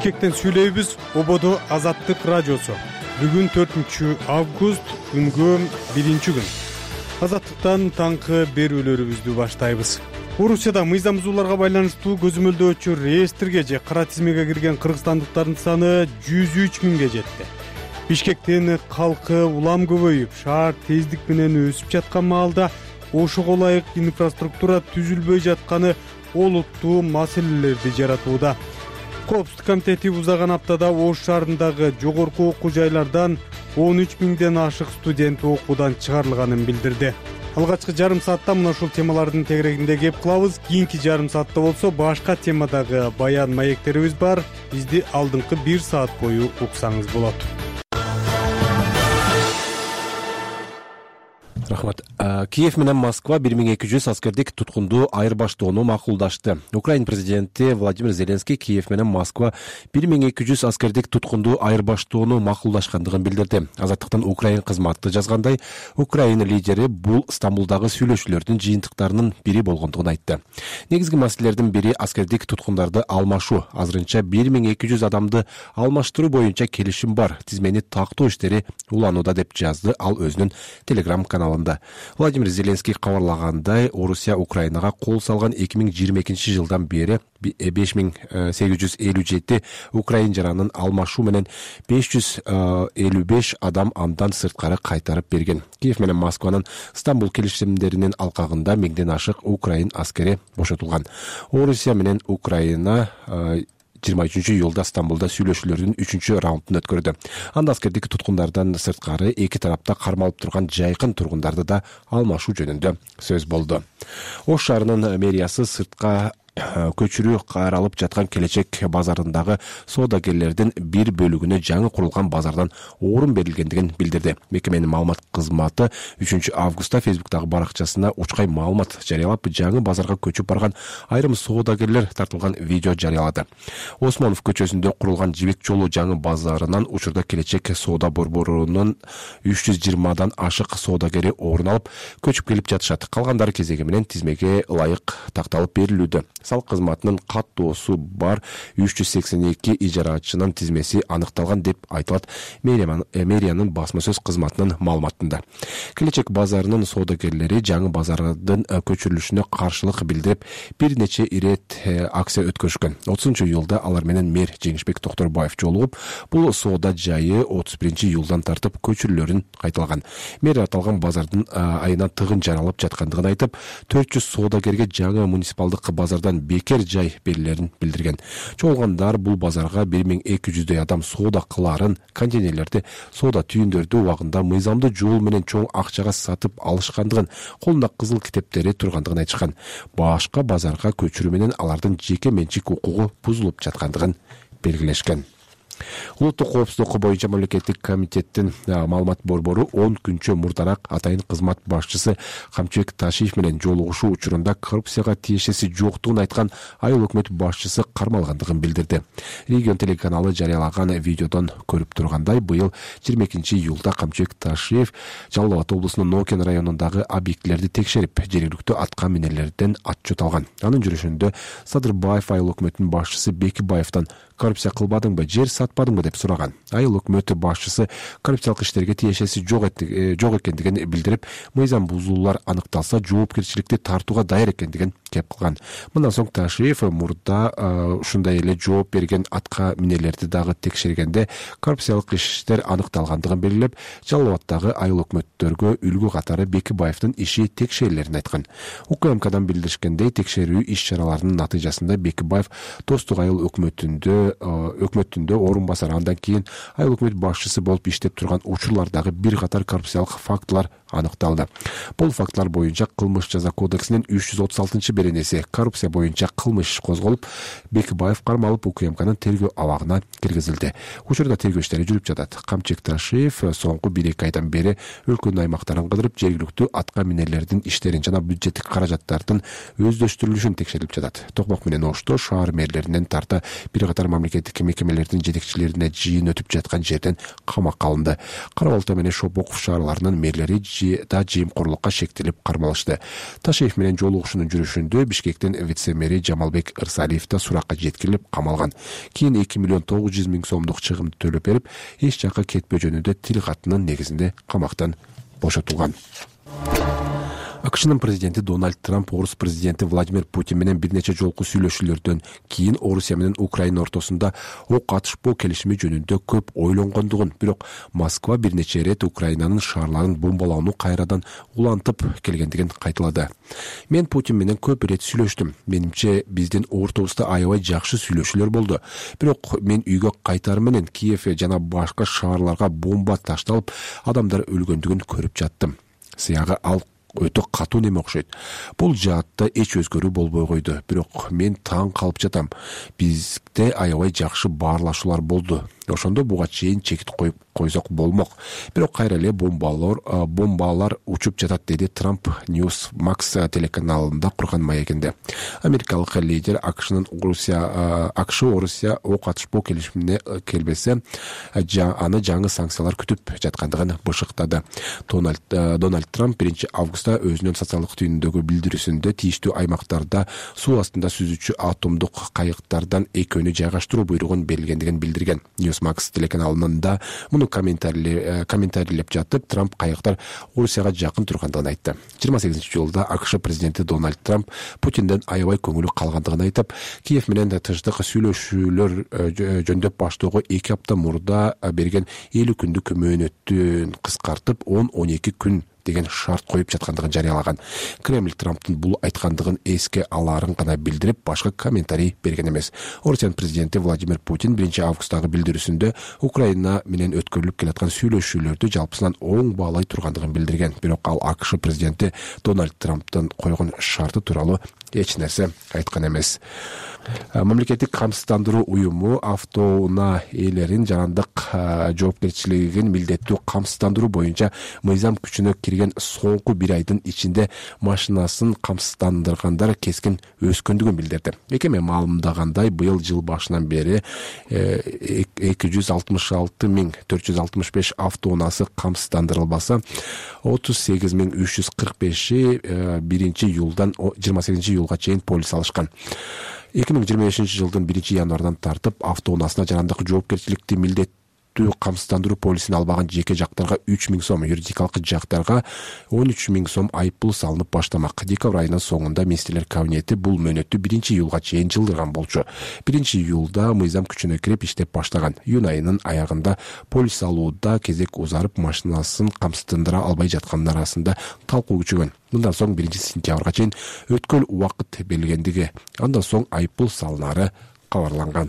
Бишкектен сүйлөйбүз. Ободо Азаттык радиосу. Бүгүн 4-август, күнгө 1-күн. Азаттыктан таңкы берүүлөрүбүздү баштайбыз. Орусияда мыйзамсыздууларга байланыштуу көзөмөлдөөчү реестрге же кара тизмеге кирген кыргызстандыктардын саны 103 миңге жетти. Бишкектин калкы улам көбөйүп, шаар тездик менен өсүп жаткан маалда ошого ылайык инфраструктура түзүлбөй жатканы олуттуу маселелерди жаратууда. Коопсуздук комитети узаган аптада Ош шаарындагы жогорку окуу жайлардан 13 миңден ашык студент окуудан чыгарылганын билдирди. Алгачкы жарым саатта мына ушул темалардын тегерегинде кеп кылабыз. Кийинки жарым саатта болсо башка темадагы баян маектерибиз бар. Бизди алдыңкы 1 саат бою уксаңыз болот. Рахмат. Киев менен Москва 1200 аскердик туткунду айырбаштоону макулдашты. Украин президенти Владимир Зеленский Киев менен Москва 1200 аскердик туткунду айырбаштоону макулдашкандыгын билдирди. Азаттыктан Украин кызматы жазгандай, Украина лидери бул Стамбулдагы сүйлөшүүлөрдүн жыйынтыктарынын бири болгондугун айтты. Негизги маселелердин бири аскердик туткундарды алмашуу. Азырынча 1200 адамды алмаштыруу боюнча келишим бар. Тизмени тактоо иштери уланууда деп жазды ал өзүнүн Telegram каналында. Владимир Зеленский кабарлагандай, Орусия Украинага кол салган 2022 жылдан бери 5857 украин жаранын алмашуу менен 555 адам андан сырткары кайтарып берген. Киев менен Москванын Стамбул келишимдеринин алкагында 1000ден ашык украин аскери бошотулган. Орусия менен Украина 23-июлда Стамбулда сүйлөшүүлөрдүн 3-раундун өткөрдү. Анда аскердик туткундардан сырткары эки тарапта кармалып турган жайкын тургундарды да алмашуу жөнүндө сөз болду. Ош шаарынын мэриясы сыртка көчүрүү каралып жаткан Келечек базарындагы соодагерлердин бир бөлүгүнө жаңы курулган базардан орун берилгендигин билдирди. Мекеменин маалымат кызматы 3-августта Facebook'тагы баракчасына учкай маалымат жарыялап, жаңы базарга көчүп барган айрым соодагерлер тартылган видео жарыялады. Осмонов көчөсүндө курулган Жибек жолу жаңы базарынан учурда Келечек соода борборунун 320дан ашык соодагери орун алып, көчүп келип жатышат. Калгандары кезеги менен тизмеге ылайык такталып берилүүдө. Салык кызматынын каттоосу бар 382 ижарачынын тизмеси аныкталган деп айтылат мэриянын басма сөз кызматынын маалыматында. Келечек базарынын соодагерлери жаңы базардын көчүрүлүшүнө каршылык билдирип, бир нече ирет акция өткөрүшкөн. 30-июлда алар менен мэр Жеңишбек Токторбаев жолугуп, бул соода жайы 31-июлдан тартып көчүрүлөрүн кайталаган. Мэр аталган базардын айынан тыгын жаралып жаткандыгын айтып, 400 соодагерге жаңы муниципалдык базардан бекер жай берилерин билдирген. Чогулгандар бул базарга 1200 адам соода кыларын, контейнерлерди, соода түйүндөрдү убагында мыйзамдуу жол менен чоң акчага сатып алышкандыгын, колунда кызыл китептери тургандыгын айтышкан. Башка базарга көчүрүү менен алардын жеке менчик укугу бузулуп жаткандыгын белгилешкен. Улуттук коопсуздук боюнча мамлекеттик комитеттин маалымат борбору 10 күнчө мурдараак атайын кызмат башчысы Камчыбек Ташиев менен жолугушуу учурунда коррупцияга тиешеси жоктугун айткан айыл өкмөт башчысы кармалгандыгын билдирди. Регион телеканалы жарыялаган видеодон көрүп тургандай, быйыл 22-июлда Камчыбек Ташиев Жалал Абад облусунун Нокен районундагы объектилерди текшерип, жергиликтүү атка минерлерден отчет алган. Анын жүрүшүндө Садырбаев айыл өкмөтүнүн башчысы Бекибаевден коррупция кылбадыңбы, жер сатпадыңбы деп сураган. Айыл өкмөтү башчысы коррупциялык иштерге тиешеси жок экендигин билдирип, мыйзам бузуулар аныкталса жоопкерчиликти тартууга даяр экендигин кеп кылган. Мындан соң Ташиев мурда ушундай эле жооп берген атка минелерди дагы текшергенде коррупциялык иштер аныкталгандыгын белгилеп, Жалал Абадтагы айыл өкмөттөргө үлгү катары Бекибаевдин иши текшерилерин айткан. УКМКдан билдиришкендей, текшерүү иш-чараларынын натыйжасында Бекибаев Достук айыл өкмөтүндө орун басар, андан кийин айыл өкмөт башчысы болуп иштеп турган учурлардагы бир катар коррупциялык фактылар аныкталды. Бул фактылар боюнча кылмыш жаза кодексинин 336-беренеси коррупция боюнча кылмыш козголуп, Бекибаев кармалып УКМКнын тергөө абагына киргизилди. Учурда тергөө иштери жүрүп жатат. Камчыбек Ташиев соңку 1-2 айдан бери өлкөнүн аймактарын кыдырып, жергиликтүү атка минерлердин иштерин жана бюджеттик каражаттардын өздөштүрүлүшүн текшерип жатат. Токмок менен Ошто шаар мэрлеринен тарта бир катар мамлекеттик мекемелердин жетекчилерине жыйын өтүп жаткан жерден камакка алынды. Кара Балта менен Шопоков шаарларынын мэрлери да жемкорлукка шектелип кармалышты. Ташиев менен жолугушуунун жүрүшүндө Бишкектин вице-мэри Жамалбек Ырсалиев да суракка жеткирилип камалган. Кийин 2 миллион 900 миң сомдук чыгымды төлөп берип, эч жакка кетпөө жөнүндө тил катынын негизинде камактан бошотулган. АКШнын президенти Дональд Трамп орус президенти Владимир Путин менен бир нече жолку сүйлөшүүлөрдөн кийин Орусия менен Украина ортосунда ок атышпоо келишими жөнүндө көп ойлонгондугун, бирок Москва бир нече ирет Украинанын шаарларын бомбалоону кайрадан улантып келгендигин кайталады. Мен Путин менен көп ирет сүйлөштүм. Менимче биздин ортобузда аябай жакшы сүйлөшүүлөр болду. Бирок мен үйгө кайтар менен Киев жана башка шаарларга бомба ташталып, адамдар өлгөндүгүн көрүп жаттым. Сыягы ал өтө катуу неме окшойт. Бул жаатта эч өзгөрүү болбой койду. Бирок мен таң калып жатам. Бизде аябай жакшы баарлашуулар болду. Ошондо буга чейин чекит коюп койсок болмок. Бирок кайра эле бомбалар учуп жатат, деди Трамп Newsmax телеканалында курган маегинде. Америкалык лидер АКШнын Орусия ок атышпоо келишимине келбесе, аны жаңы санкциялар күтүп жаткандыгын бышыктады. Дональд Трамп 1 августта өзүнүн социалдык түйүнүндөгү билдирүүсүндө тийиштүү аймактарда суу астында сүзүүчү атомдук кайыктардан экөөнү жайгаштыруу буйругун берилгендигин билдирген. Newsmax телеканалында муну комментарийлеп жатып, Трамп кайыктар Орусияга жакын тургандыгын айтты. 28-жылда АКШ президенти Дональд Трамп Путинден аябай көңүлү калгандыгын айтып, Киев менен тыштык сүйлөшүүлөр жөндөп баштоого 2 апта мурда берген 50 күндүк мөөнөттүн кыскартып 10-12 күн деген шарт коюп жаткандыгын жарыялаган. Кремль Трамптын бул айткандыгын эске аларын гана билдирип, башка комментарий берген эмес. Орусиянын президенти Владимир Путин 1 августтагы билдирүүсүндө Украина менен өткөрүлүп келаткан сүйлөшүүлөрдү жалпысынан оң баалай тургандыгын билдирген. Бирок ал АКШ президенти Дональд Трамптын койгон шарты тууралуу эч нерсе айткан эмес. Мамлекеттик камсыздандыруу уюму автоунаа ээлерин жарандык жоопкерчилигин милдеттүү камсыздандыруу боюнча мыйзам күчүнө кирген соңку 1 айдын ичинде машинасын камсыздандыргандар кескин өскөндүгүн билдирди. Мекеме маалымдагандай, быйыл жыл башынан бери 266.465 автоунаасы камсыздандырылбаса, 38.345 1-июлдан 28-июлга чейин полис алышкан. 2025-жылдын 1-январдан тартып автоунаасына жарандык жоопкерчиликти милдеттүү камсыздандыруу полисин албаган жеке жактарга 3.000 сом, юридикалык жактарга 13.000 сом айыппул салынып баштамак. Декабрь айынын соңунда министрлер кабинети бул мөөнөттү 1-июлга чейин жылдырган болчу. 1-июлда мыйзам күчүнө кирип иштеп баштаган. Июнь айынын аягында полис алууда кезек узарып, машинасын камсыздандыра албай жаткандар арасында талкуу күчөгөн. Мындан соң 1-сентябрга чейин өткөл убакыт берилгендиги, андан соң айыппул салынары кабарланган.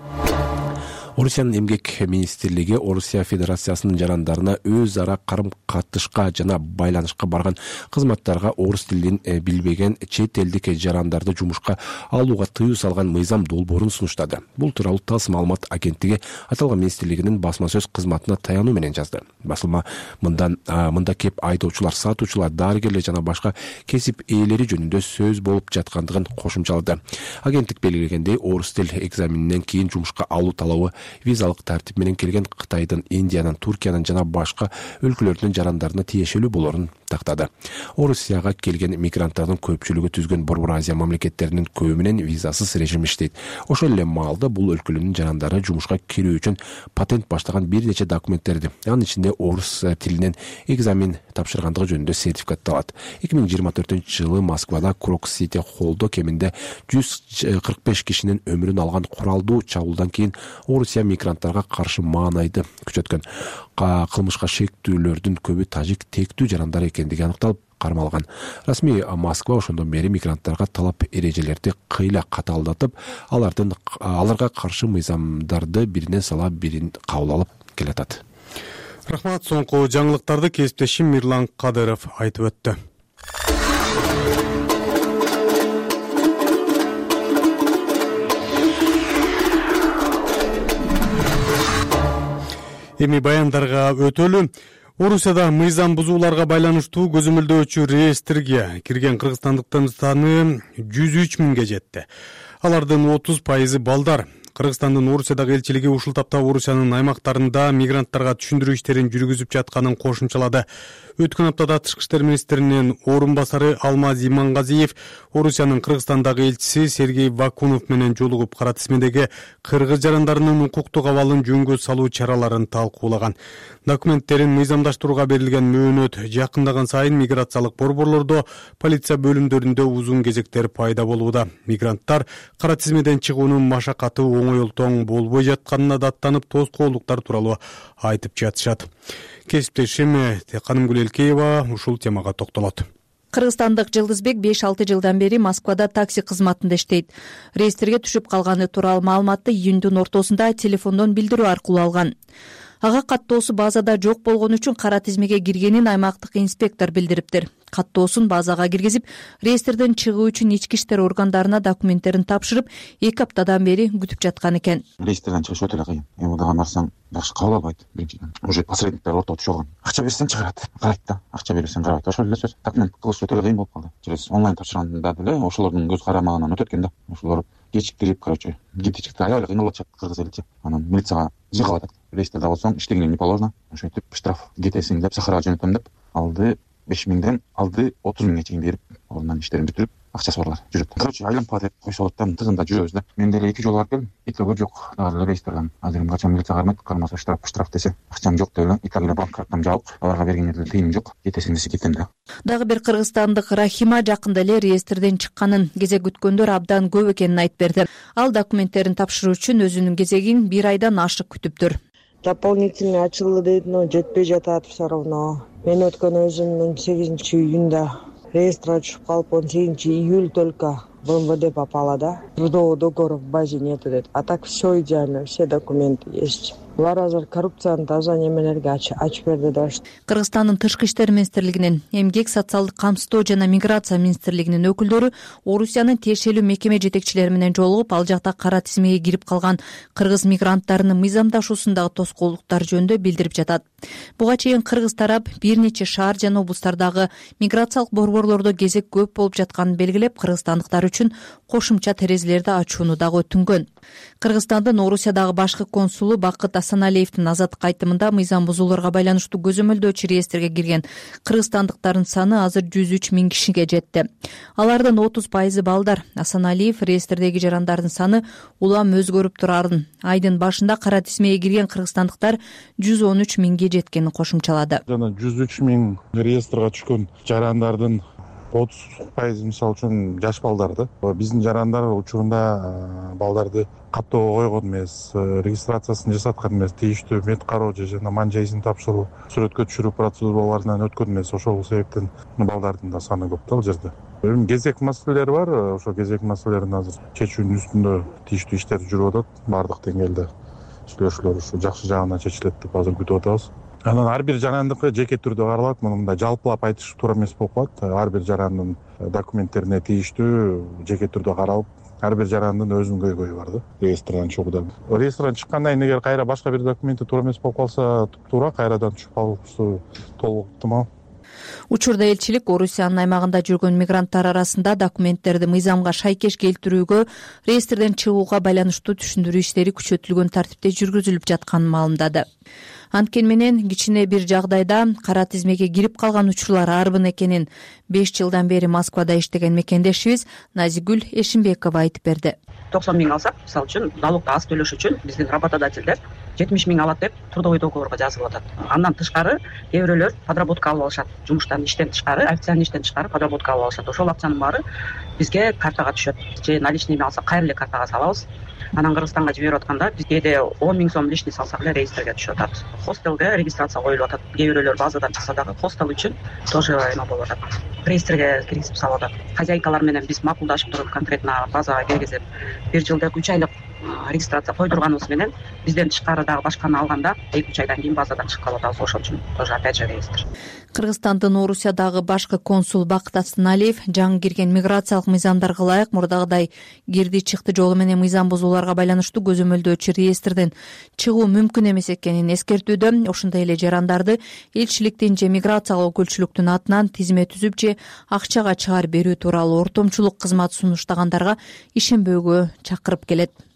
Орусиянын эмгек министрлиги Орусия Федерациясынын жарандарына өз ара карым-катышка жана байланышка барган кызматтарга орус тилин билбеген чет элдик жарандарды жумушка алууга тыюу салган мыйзам долбоорун сунуштады. Бул тууралуу ТАСС маалымат агенттиги аталган министрлигинин басма сөз кызматына таянуу менен жазды. Басылма мында кеп айдоочулар, сатуучулар, дарыгерлер жана башка кесип ээлери жөнүндө сөз болуп жаткандыгын кошумчалады. Агенттик белгилегендей, орус тил экзаменинен кийин жумушка алуу талабы визалык тартип менен келген Кытайдын, Индиянын, Туркиянын жана башка өлкөлөрдүн жарандарына тиешелүү болорун тактады. Орусияга келген мигранттардын көпчүлүгү түзгөн Борбор Азия мамлекеттеринин көбү менен визасыз режим иштейт. Ошол эле маалда бул өлкөлөрдүн жарандары жумушка кирүү үчүн патент баштаган бир нече документтерди, анын ичинде орус тилинен экзамен тапшыргандыгы жөнүндө сертификатты алат. 2024-жылы Москвада Крокс-Сити холлдо кеминде 145 кишинин өмүрүн алган куралдуу чабуулдан кийин Орусия мигранттарга каршы маанайды күчөткөн. Кылмышка шектүүлөрдүн көбү тажик тектүү жарандар экендиги аныкталып кармалган. Расмий Москва ошондон бери мигранттарга талап эрежелерди кыйла катаалдатып, аларга каршы мыйзамдарды биринен сала бирин кабыл алып келатат. Рахмат. Соңку жаңылыктарды кесиптешим Мирлан Кадыров айтып өттү. Эми баяндарга өтөлү. Орусияда мыйзам бузууларга байланыштуу көзөмөлдөөчү реестрге кирген кыргызстандыктардын саны 103 миңге жетти. Алардын 30% балдар. Кыргызстандын Орусиядагы элчилиги ушул тапта Орусиянын аймактарында мигранттарга түшүндүрүү иштерин жүргүзүп жатканын кошумчалады. Өткөн аптада Тышкы иштер министринин орун басары Алмаз Имангазиев Орусиянын Кыргызстандагы элчиси Сергей Вакунов менен жолугуп кара тизмедеги кыргыз жарандарынын укуктук абалын жөнгө салуу чараларын талкуулаган. Документтерин мыйзамдаштырууга берилген мөөнөт жакындаган сайын миграциялык борборлордо, полиция бөлүмдөрүндө узун кезектер пайда болууда. Мигранттар кара тизмеден чыгуунун машакаты оңойлтоң болбой жатканына даттанып, тоскоолдуктар тууралуу айтып жатышат. Кесиптешим Канымгүл Элкеева ушул темага токтолот. Кыргызстандык Жылдызбек 5-6 жылдан бери Москвада такси кызматында иштейт. Рейстерге түшүп калганы тууралуу маалыматты июндун ортосунда телефондон билдирүү аркылуу алган. Ага каттоосу базада жок болгон үчүн кара тизмеге киргенин аймактык инспектор билдириптир. Каттоосун базага киргизип, рейстерден чыгуу үчүн ички иштер органдарына документтерин тапшырып, 2 аптадан бери күтүп жаткан экен. Рейстерден чыгыш өтө эле кыйын. Мурдага барсаң жакшы кабыл албайт. Биринчиден уже посредниктер ортого түшүп алган. Акча берсең чыгарат, карайт да. Акча бербесең карабайт. Ошол эле сөз. Документ кылыш өтө эле кыйын болуп калды. Через онлайн тапшырганда деле ошолордун көз карамагынан өтөт экен да. Ошолор кечиктирип, кетичикти аябай кыйналып атышат кыргыз элчи. Анан милицияга жыгып атат. Рейстерде болсоң иштегениң не положено. Ошентип штраф кетесиң деп Сахарага жөнөтөм деп алды 5000ден алды 30 000 чейин берип, орундан иштерин бүтүрүп, акчасы барлар жүрөт. Айлампа деп койсолот да, тыгында жүрөбүз да. Мен деле 2 жолу барып келдим. Итөгө жок. Дагы рейстерден азыр качан милиция кармайт, кармаса штраф десе, акчам жок деп эле итөгө банк карттам жабык. Аларга бергенде тыйым жок. Кетесиң десе кетем да. Дагы бир кыргызстандык Рахима жакында эле рейстерден чыкканын, кезек күткөндөр абдан көп экенин айтып берди. Ал документтерин тапшыруу үчүн өзүнүн кезегин 1 айдан ашык күтүптүр. Дополнительный ачылды дейт, но жетпей жатат все равно. Мен өткөн өзүмдүн 8-июнда рейстерге түшүп калып, 18-июль только в МВД попала, да. Трудового договора в базе нету дейт. А так все идеально, все документы есть. Булар азыр коррупцияны таза немелерге ачып берди да. Кыргызстандын Тышкы иштер министрлигинин, Эмгек, социалдык камсыздоо жана миграция министрлигинин өкүлдөрү Орусиянын тиешелүү мекеме жетекчилери менен жолугуп, ал жакта кара тизмеге кирип калган кыргыз мигранттарынын мыйзамдашуусундагы тоскоолдуктар жөнүндө билдирип жатат. Буга чейин кыргыз тарап бир нече шаар жана облустардагы миграциялык борборлордо кезек көп болуп жатканын белгилеп, кыргызстандыктар үчүн кошумча терезелерди ачууну дагы өтүнгөн. Кыргызстандын Орусиядагы башкы консулу Бакыт Асаналиевдин азаттык айтымында мыйзам бузууларга байланыштуу көзөмөлдөөчү реестрге кирген кыргызстандыктардын саны азыр 103 000 кишиге жетти. Алардын 30% балдар. Асаналиев реестрдеги жарандардын саны улам өзгөрүп турарын, айдын башында кара тизмеге кирген кыргызстандыктар 113 000ге жеткенин кошумчалады. Жана 103 000 реестрге түшкөн жарандардын 30% мисалы үчүн жаш балдарды. Биздин жарандар учурунда балдарды каттоого койгон эмес, регистрациясын жасаткан эмес, тийиштүү мет кароо жана манжа изин тапшыруу, сүрөткө түшүрүү процедураларынан өткөн эмес. Ошол себептен балдардын да саны көп да ал жерде. Кезек маселелери бар. Ошол кезек маселелерин азыр чечүүнүн үстүндө тийиштүү иштер жүрүп атат. Бардык деңгээлде сүйлөшүүлөр ушу жакшы жагынан чечилет деп азыр күтүп атабыз. Анан ар бир жарандыкы жеке түрдө каралат. Муну мындай жалпылап айтыш туура эмес болуп калат. Ар бир жарандын документтерине тийиштүү жеке түрдө каралып, ар бир жарандын өзүнүн көйгөйү бар да. Реестрден чыгууда. Реестрден чыккандан кийин эгер кайра башка бир документи туура эмес болуп калса, туура кайрадан түшүп калышы толук ыктымал. Учурда элчилик Орусиянын аймагында жүргөн мигранттар арасында документтерди мыйзамга шайкеш келтирүүгө, реестрден чыгууга байланыштуу түшүндүрүү иштери күчөтүлгөн тартипте жүргүзүлүп жатканын маалымдады. Анткени менен кичине бир жагдайда кара тизмеге кирип калган учурлар арбын экенин 5 жылдан бери Москвада иштеген мекендешибиз Назигүл Эшимбекова айтып берди. 90 000 алсак, мисалы үчүн, налогду аз төлөш үчүн биздин работодательдер 70 000 алат деп трудовой договорго жазылып атат. Андан тышкары кээ бирөөлөр подработка алып алышат. Жумуштан, иштен тышкары, официальный иштен тышкары подработка алып алышат. Ошол акчанын баары бизге картага түшөт. Же наличныйми алсак, кайра эле картага салабыз. Анан Кыргызстанга жиберип атканда бизге 10 000 сом лишний салсак эле реестрге түшүп атат. Хостелге регистрация коюлуп атат. Кээ бирөөлөр базадан чыкса дагы хостел үчүн тоже эме болуп атат. Реестрге киргизип салып атат. Хозяйкалар менен биз макулдашып туруп конкретно базага киргизип 1 жылдык 3 айлык регистрация койдурганыбыз менен бизден тышкары дагы башканы алганда 2-3 айдан кийин базадан чыгып калып атабыз. Ошол үчүн тоже опять же реестр. Кыргызстандын Орусиядагы башкы консул Бакыт Асаналиев жаңы кирген миграциялык мыйзамдарга ылайык мурдагыдай кирди чыкты жолу менен мыйзам бузууларга байланыштуу көзөмөлдөөчү реестрден чыгуу мүмкүн эмес экенин эскертүүдө. Ошондой эле жарандарды элчиликтин же миграциялык өкүлчүлүктүн атынан тизме түзүп же акчага чыгарып берүү тууралуу ортомчулук кызмат сунуштагандарга ишенбөөгө чакырып келет.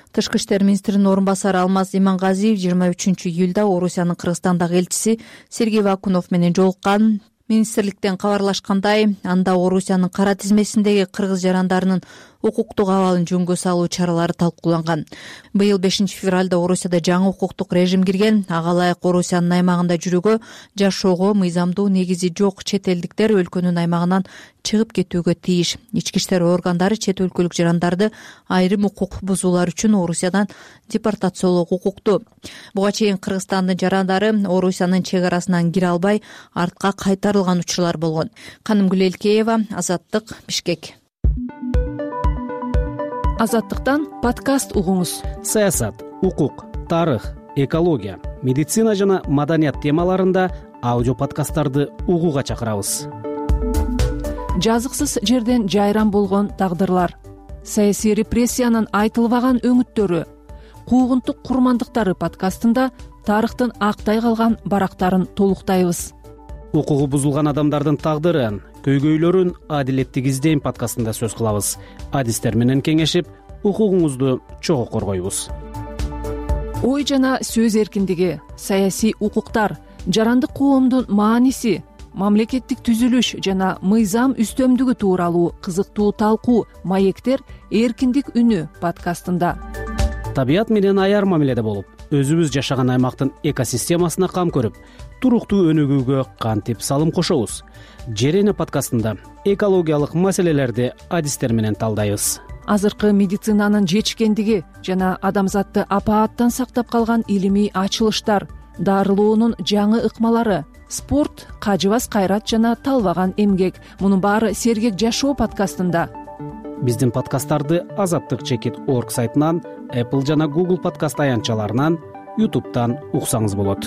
Тышкы иштер министринин орун басары Алмаз Имангазиев 23 июлда Орусиянын Кыргызстандагы элчиси Сергей Вакунов менен жолуккан. Министрликтен кабарлашкандай, анда Орусиянын кара тизмесиндеги кыргыз жарандарынын укуктук абалын жөнгө салуу чаралары талкууланган. Быйыл 5 февралда Орусияда жаңы укуктук режим кирген. Ага ылайык Орусиянын аймагында жүрүүгө, жашоого мыйзамдуу негизи жок чет элдиктер өлкөнүн аймагынан чыгып кетүүгө тийиш. Ички иштер органдары чет өлкөлүк жарандарды айрым укук бузуулар үчүн Орусиядан депортациялоого укуктуу. Буга чейин Кыргызстандын жарандары Орусиянын чек арасынан кире албай артка кайтарылган учурлар болгон. Канымгүл Элкеева, Азаттык, Бишкек. Азаттыктан подкаст угуңуз. Саясат, укук, тарых, экология, медицина жана маданият темаларында аудио подкасттарды угууга чакырабыз. Жазыксыз жерден жайран болгон тагдырлар, саясий репрессиянын айтылбаган өңүттөрү, куугунтук курмандыктары подкастында тарыхтын актай калган барактарын толуктайбыз. Укугу бузулган адамдардын тагдырын, көйгөйлөрүн адилеттик издейм подкастында сөз кылабыз. Адистер менен кеңешип, укугуңузду чогуу коргойбуз. Ой жана сөз эркиндиги, саясий укуктар, жарандык коомдун мааниси, мамлекеттик түзүлүш жана мыйзам үстөмдүгү тууралуу кызыктуу талкуу маектер эркиндик үнү подкастында. Табият менен аяр мамиледе болуп, өзүбүз жашаган аймактын экосистемасына кам көрүп, туруктуу өнүгүүгө кантип салым кошобуз. Жер эне подкастында экологиялык маселелерди адистер менен талдайбыз. Азыркы медицинанын жетишкендиги жана адамзатты апааттан сактап калган илимий ачылыштар, дарылоонун жаңы ыкмалары, спорт, кажыбас кайрат жана талбаган эмгек. Мунун баары сергек жашоо подкастында. Биздин подкасттарды azattik.org сайтынан, Apple жана Google подкаст аянтчаларынан, YouTube'дан уксаңыз болот.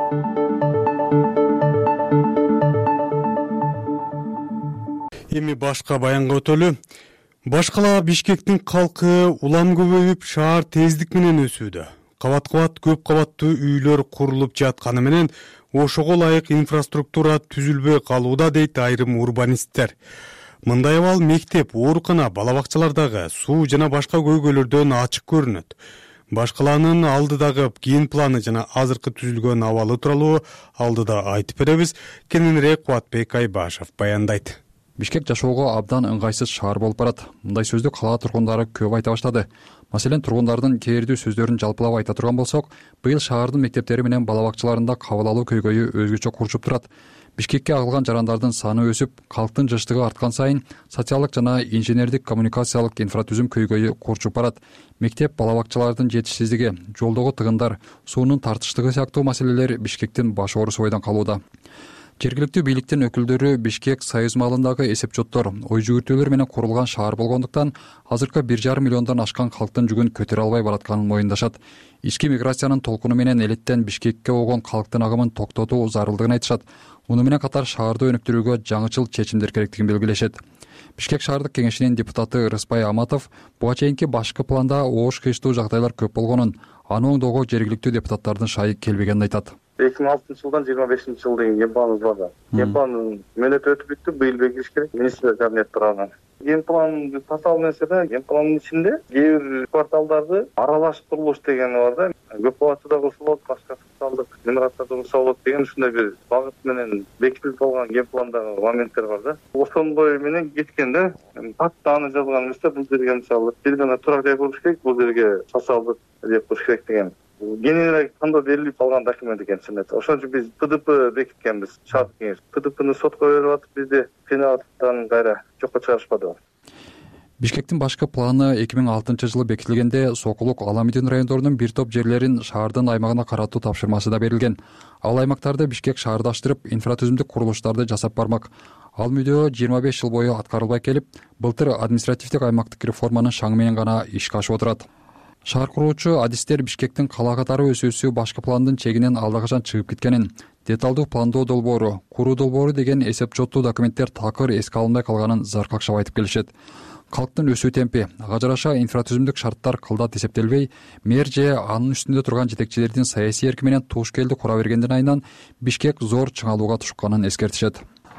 Эми башка баянга өтөлү. Башкала Бишкектин калкы улам көбөйүп, шаар тездик менен өсүүдө. Кабат-кабат көп кабаттуу үйлөр курулуп жатканы менен ошого ылайык инфраструктура түзүлбөй калууда, дейт айрым урбанисттер. Мындай абал мектеп, оорукана, бала бакчалардагы суу жана башка көйгөйлөрдөн ачык көрүнөт. Башкаланын алдыдагы кийин планы жана азыркы түзүлгөн абалы тууралуу алдыда айтып беребиз. Кененирээк Кубатбек Айбашев баяндайт. Бишкек жашоого абдан ыңгайсыз шаар болуп барат. Мындай сөздү кала тургундары көп айта баштады. Маселен, тургундардын кээрдүү сөздөрүн жалпылап айта турган болсок, быйыл шаардын мектептери менен бала бакчаларында кабыл алуу көйгөйү өзгөчө курчуп турат. Бишкекке агылган жарандардын саны өсүп, калктын жыштыгы арткан сайын социалдык жана инженердик коммуникациялык инфратүзүм көйгөйү курчуп барат. Мектеп, бала бакчалардын жетишсиздиги, жолдогу тыгындар, суунун тартыштыгы сыяктуу маселелер Бишкектин баш оорусу бойдон калууда. Жергиликтүү бийликтин өкүлдөрү Бишкек союз маалындагы эсепчоттор, ой жүгүртүүлөр менен курулган шаар болгондуктан азыркы 1,5 миллиондон ашкан калктын жүгүн көтөрө албай баратканын моюндашат. Ички миграциянын толкуну менен элеттен Бишкекке болгон калктын агымын токтотуу зарылдыгын айтышат. Муну менен катар шаарды өнүктүрүүгө жаңычыл чечимдер керектигин белгилешет. Бишкек шаардык кеңешинин депутаты Рыспай Аматов буга чейинки башкы планда оош кыйыштуу жагдайлар көп болгонун, аны оңдоого жергиликтүү депутаттардын шайы келбегенин айтат. 2006 жылдан 25 жылдын генпланыбыз бар. Генпландын мөөнөтү өтүп бүттү, быйыл бекитилиш керек. Министрлер кабинет турган. Генплан tasаввур нерсе да, генпландын ичинде кээ бир кварталдарды аралаш курулуш деген бар да. Көп кабаттуу да курса болот, башка социалдык миграцияда курса болот деген ушундай бир багыт менен бекитилип болгон генпландагы моменттер бар да. Ошондой менен кеткен да. Патта аны жазган эмес да, бул жерге мисалы бир гана турак жай куруш керек, бул жерге социалдык жер куруш керек деген. Кеңирээк тандоо берилип калган документ экен чынында. Ошон үчүн биз ПДП бекиткенбиз. Шаардык кеңеш ПДПны сотко берип атып, бизди финансдан кайра жокко чыгарышпады. Бишкектин башкы планы 2006 жылы бекитилгенде Сокулук, Аламидин райондорунун бир топ жерлерин шаардын аймагына каратуу тапшырмасы да берилген. Ал аймактарды Бишкек шаардаштырып, инфратүзүмдүк курулуштарды жасап бармак. Ал мүдөө 25 жыл бою аткарылбай келип, былтыр административдик аймактык реформанын шаңы менен гана ишке ашып отурат. Шаар куруучу адистер Бишкектин кала катары өсүүсү башкы пландын чегинен алда качан чыгып кеткенин, деталдуу пландоо долбоору, куруу долбоору деген эсепчоттуу документтер такыр эске алынбай калганын заркакшап айтып келишет. Калктын өсүү темпи, ага жараша инфратүзүмдүк шарттар кылдат эсептелбей, мэр же анын үстүндө турган жетекчилердин саясий эрки менен туш келди кура бергендин айынан Бишкек зор чыңалууга тушканын эскертишет.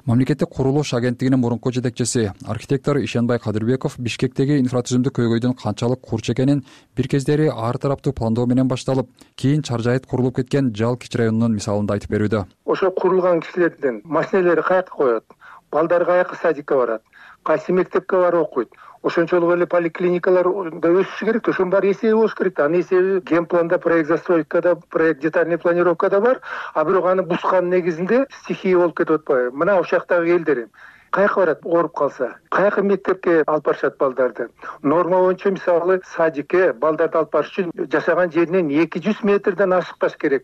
мамлекеттик курулуш агенттигинин мурунку жетекчиси архитектор Ишенбай Кадырбеков Бишкектеги инфратүзүмдүк көйгөйдүн канчалык курч экенин бир кездери ар тараптуу пландоо менен башталып, кийин Чаржайыт курулуп кеткен Жал Кичи районунун мисалында айтып берүүдө. Ошо курулган кишилердин машинелери каяка коет, балдар каяка садикке барат, кайсы мектепке барып окуйт, ошончолук эле поликлиникаларда өсүшү керек. Ошонун баары эсеби болуш керек. Анын эсеби генпланда, проект застройкада, проект детальный планировкада бар, а бирок аны бускан негизинде стихия болуп кетип атпайбы? Мына ошол жактагы элдер каяка барат, ооруп калса, каяка мектепке алып барышат балдарды? Норма боюнча мисалы садикке балдарды алып барыш үчүн жашаган жеринен 200 метрден ашыкпаш керек.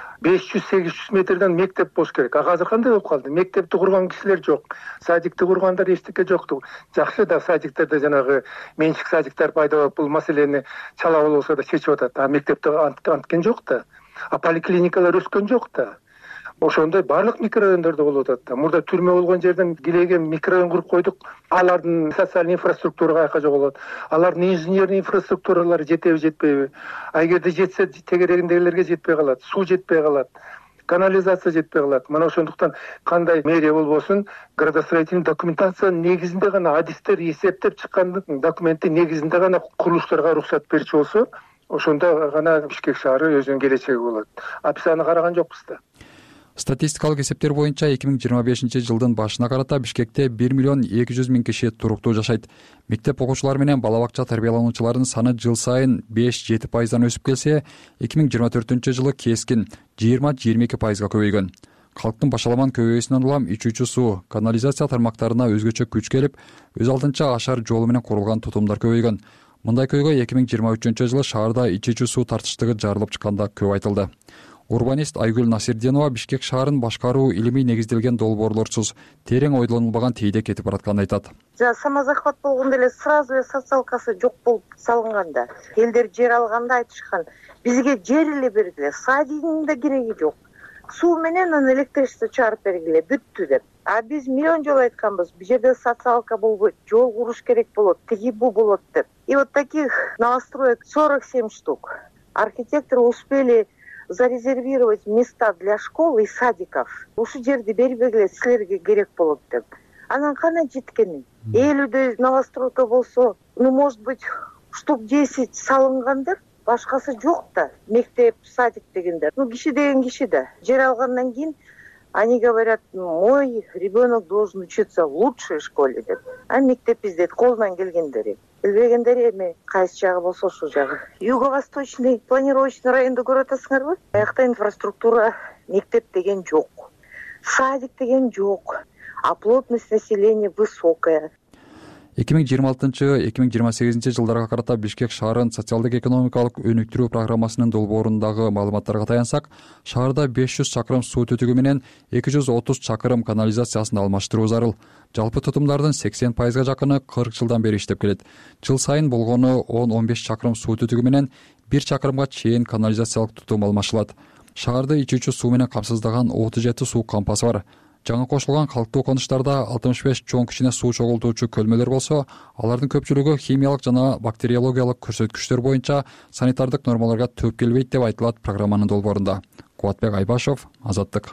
500-800 метрден мектеп болуш керек. А азыр кандай болуп калды? Мектепти курган кишилер жок, садикти кургандар эчтеке жокту. Жакшы да садиктерде жанагы менчик садиктер пайда болуп, бул маселени чала болсо да чечип атат. А мектепте анткен жок да. А поликлиникалар өскөн жок да. Ошондой баардык микрорайондордо болуп атат да. Мурда түрмө болгон жерден килеге микрорайон куруп койдук. Алардын социалдык инфраструктура каяка жоголот. Алардын инженерный инфраструктуралары жетеби, жетпейби? А эгерде жетсе, тегерегиндегилерге жетпей калат, суу жетпей калат, канализация жетпей калат. Мына ошондуктан кандай мэрия болбосун, градостроительный документациянын негизинде гана адистер эсептеп чыккан документи негизинде гана курулуштарга уруксат берчү болсо, ошондо гана Бишкек шаары өзүнүн келечеги болот. А биз аны караган жокпуз да. Статистикалык эсептер боюнча 2025 жылдын башына карата Бишкекте 1 миллион 200 миң киши туруктуу жашайт. Мектеп окуучулары менен бала бакча тарбиялануучулардын саны жыл сайын 5-7% өсүп келсе, 2024 жылы кескин 20-22% көбөйгөн. Калктын башаламан көбөйүүсүнөн улам ичүүчү суу, канализация тармактарына өзгөчө күч келип, өз алдынча ашар жолу менен курулган тутумдар көбөйгөн. Мындай көйгөй 2023 жылы шаарда ичүүчү суу тартыштыгы жарылып чыкканда көп айтылды. Урбанист Айгүл Насирдинова Бишкек шаарын башкаруу илимий негизделген долбоорлорсуз, терең ойлонулбаган тийде кетип баратканын айтат. Самозахват болгондо эле сразу социалкасы жок болуп салынганда, элдер жер алганда айтышкан, бизге жер эле бергиле, садигинин да кереги жок. Суу менен электричество чыгарып бергиле, бүттү деп. А биз миллион жолу айтканбыз, бул жерде социалка болбойт, жол куруш керек болот, тиги бу болот деп. И вот таких новостроек 47 штук. Архитекторы успели зарезервировать места для школ и садиков. Ушул жерди бербегиле, силерге керек болот деп. Анан кана жеткени? 50 новостройка болсо, может быть, штук 10 салынгандыр, башкасы жок да. Мектеп, садик дегендер. Киши деген киши да. Жер алгандан кийин они говорят, мой ребенок должен учиться в лучшей школе деп. А мектеп издейт колунан келгендери. Билбегендери эми кайсы жагы болсо ошол жагы. Юго-восточный планировочный районду көрүп атасыңарбы? Аякта инфраструктура, мектеп деген жок, садик деген жок, а плотность населения высокая. 2026-2028 жылдарга карата Бишкек шаарын социалдык экономикалык өнүктүрүү программасынын долбоорундагы маалыматтарга таянсак, шаарда 500 чакырым суу түтүгү менен 230 чакырым канализациясын алмаштыруу зарыл. Жалпы тутумдардын 80%га жакыны 40 жылдан бери иштеп келет. Жыл сайын болгону 10-15 чакырым суу түтүгү менен 1 чакырымга чейин канализациялык тутум алмашылат. Шаарды ичүүчү суу менен камсыздаган 37 суу кампасы бар. Жаңы кошулган калктуу конуштарда 65 чоң кичине суу чогултуучу көлмөлөр болсо, алардын көпчүлүгү химиялык жана бактериологиялык көрсөткүчтөр боюнча санитардык нормаларга төп келбейт деп айтылат программанын долбоорунда. Кубатбек Айбашов, Азаттык.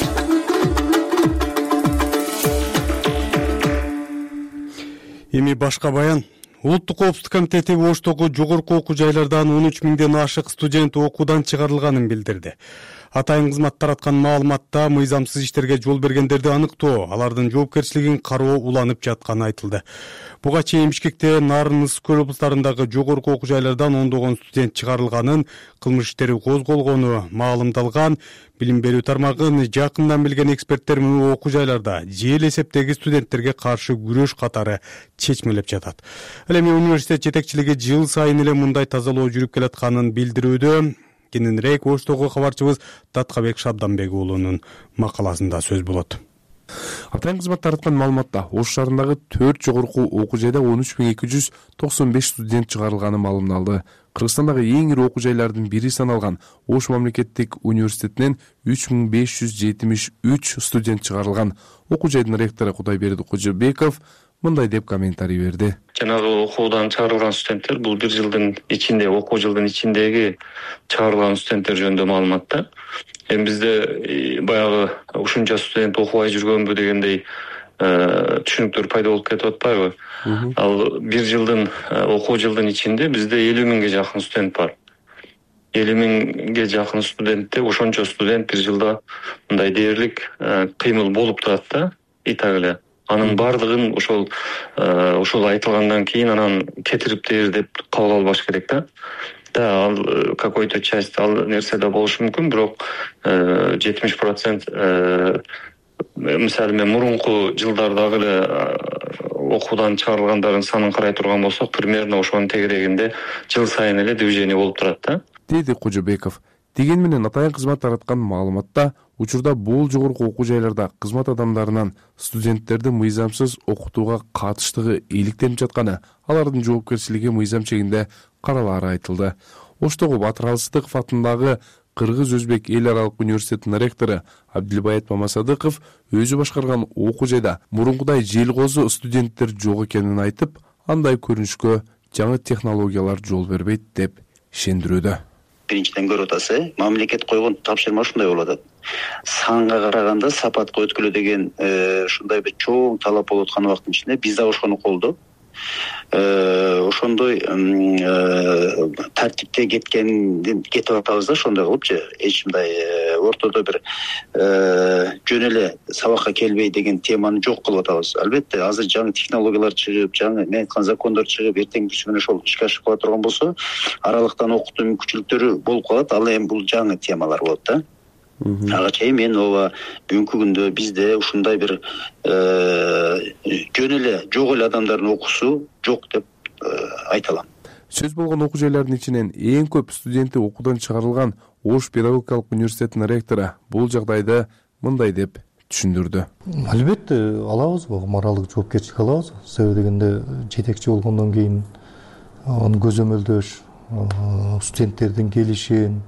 Эми башка баян. Улуттук коопсуздук комитети Оштогу жогорку окуу жайлардан 13 миңден ашык студент окуудан чыгарылганын билдирди. Атайын кызмат тараткан маалыматта мыйзамсыз иштерге жол бергендерди аныктоо, алардын жоопкерчилигин кароо уланып жатканы айтылды. Буга чейин Бишкекте, Нарын, Ысык Көл облустарындагы жогорку окуу жайлардан ондогон студент чыгарылганын, кылмыш иштери козголгону маалымдалган. Билим берүү тармагын жакындан билген эксперттер муну окуу жайларда жел эсептеги студенттерге каршы күрөш катары чечмелеп жатат. Ал эми университет жетекчилиги жыл сайын эле мындай тазалоо жүрүп келатканын билдирүүдө. Кененирээк Оштогу кабарчыбыз Таткабек Шабданбек уулунун макаласында сөз болот. Атайын кызмат тараткан маалыматта Ош шаарындагы 4 жогорку окуу жайда 13.295 студент чыгарылганы маалымдалды. Кыргызстандагы эң ири окуу жайлардын бири саналган Ош мамлекеттик университетинен 3573 студент чыгарылган. Окуу жайдын ректору Кудайберди Кожобеков мындай деп комментарий берди. Жанагы окуудан чыгарылган студенттер бул бир жылдын ичинде, окуу жылдын ичиндеги чыгарылган студенттер жөнүндө маалымат да. Эми бизде баягы ушунча студент окубай жүргөнбү дегендей түшүнүктөр пайда болуп кетип атпайбы? Ал бир жылдын окуу жылдын ичинде бизде 50 миңге жакын студент бар. 50 миңге жакын студентте ошончо студент бир жылда мындай дээрлик кыймыл болуп турат да, итак эле. Анын бардыгын ошол айтылгандан кийин анан кетириптир деп кабыл албаш керек да. Да, ал какой-то часть ал нерседе болушу мүмкүн, бирок 70% мисалы мен мурунку жылдардагы эле окуудан чыгарылгандардын санын карай турган болсок, примерно ошонун тегерегинде жыл сайын эле движение болуп турат да, деди Кожобеков. Деген менен атайын кызмат тараткан маалыматта учурда бул жогорку окуу жайларда кызмат адамдарынан студенттерди мыйзамсыз окутууга катыштыгы иликтенип жатканы, алардын жоопкерчилиги мыйзам чегинде каралаары айтылды. Оштогу Батыр Алсыдыков атындагы Кыргыз-Өзбек эл аралык университетинин ректору Абдилбаят Мамасадыков өзү башкарган окуу жайда мурункудай желкозу студенттер жок экенин айтып, андай көрүнүшкө жаңы технологиялар жол бербейт деп ишендирүүдө. Биринчиден көрүп атасы, мамлекет койгон тапшырма ушундай болуп атат. Санга караганда сапатка өткүлө деген ушундай бир чоң талап болуп аткан убакыттын ичинде биз да ошону колдоп, ошондой тартипте кетип атабыз да, ошондой кылыпчы. Эч мындай ортодо бир жөн эле сабакка келбей деген теманы жок кылып атабыз. Албетте, азыр жаңы технологиялар чыгып, жаңы мен айткан закондор чыгып, эртең күнү менен ошол ишке ашып кала турган болсо, аралыктан окутуу мүмкүнчүлүктөрү болуп калат. Ал эми бул жаңы темалар болот да. Ага чейин мен ооба бүгүнкү күндө бизде ушундай бир жөн эле жок эле адамдардын окуусу жок деп айта алам. Сөз болгон окуу жайлардын ичинен эң көп студенти окуудан чыгарылган Ош педагогикалык университетинин ректору бул жагдайды мындай деп түшүндүрдү. Албетте алабыз, моралдык жоопкерчилик алабыз. Себеби дегенде жетекчи болгондон кийин аны көзөмөлдөш, студенттердин келишин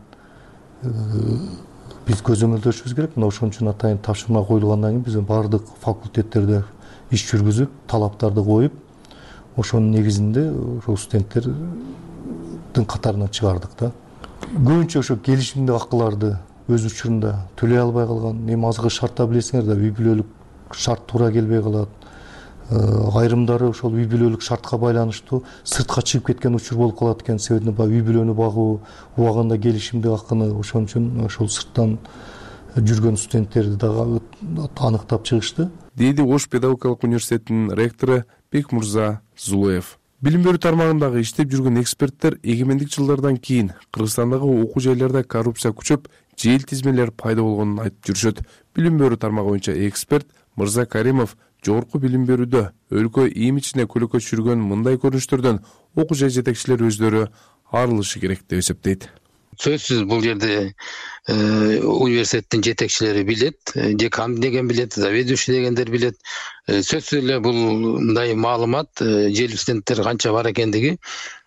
биз көзөмөлдөшүбүз керек. Мына ошон үчүн атайын тапшырма коюлгандан кийин биз баардык факультеттерде иш жүргүзүп, талаптарды коюп, ошонун негизинде ошол студенттердин катарынан чыгардык да. Көбүнчө ошо келишимдик акыларды өз учурунда төлөй албай калган, эми азыркы шартта билесиңер да, үй бүлөлүк шарт туура келбей калат. Айрымдары ошол үй бүлөлүк шартка байланыштуу сыртка чыгып кеткен учур болуп калат экен. Себебинде үй бүлөнү багуу, убагында келишимдик акыны, ошон үчүн ошол сырттан жүргөн студенттерди дагы аныктап чыгышты, деди Ош педагогикалык университетинин ректору Бекмурза Зулуев. Билим берүү тармагындагы иштеп жүргөн эксперттер эгемендик жылдардан кийин Кыргызстандагы окуу жайларда коррупция күчөп, жел тизмелер пайда болгонун айтып жүрүшөт. Билим берүү тармагы боюнча эксперт Мырза Каримов жогорку билим берүүдө өлкө имиджине көлөкө түшүргөн мындай көрүнүштөрдөн окуу жай жетекчилери өздөрү арылышы керек деп эсептейт. Сөзсүз бул жерде университеттин жетекчилери билет, декан деген билет, заведующий дегендер билет. Сөзсүз эле бул мындай маалымат жел студенттер канча бар экендиги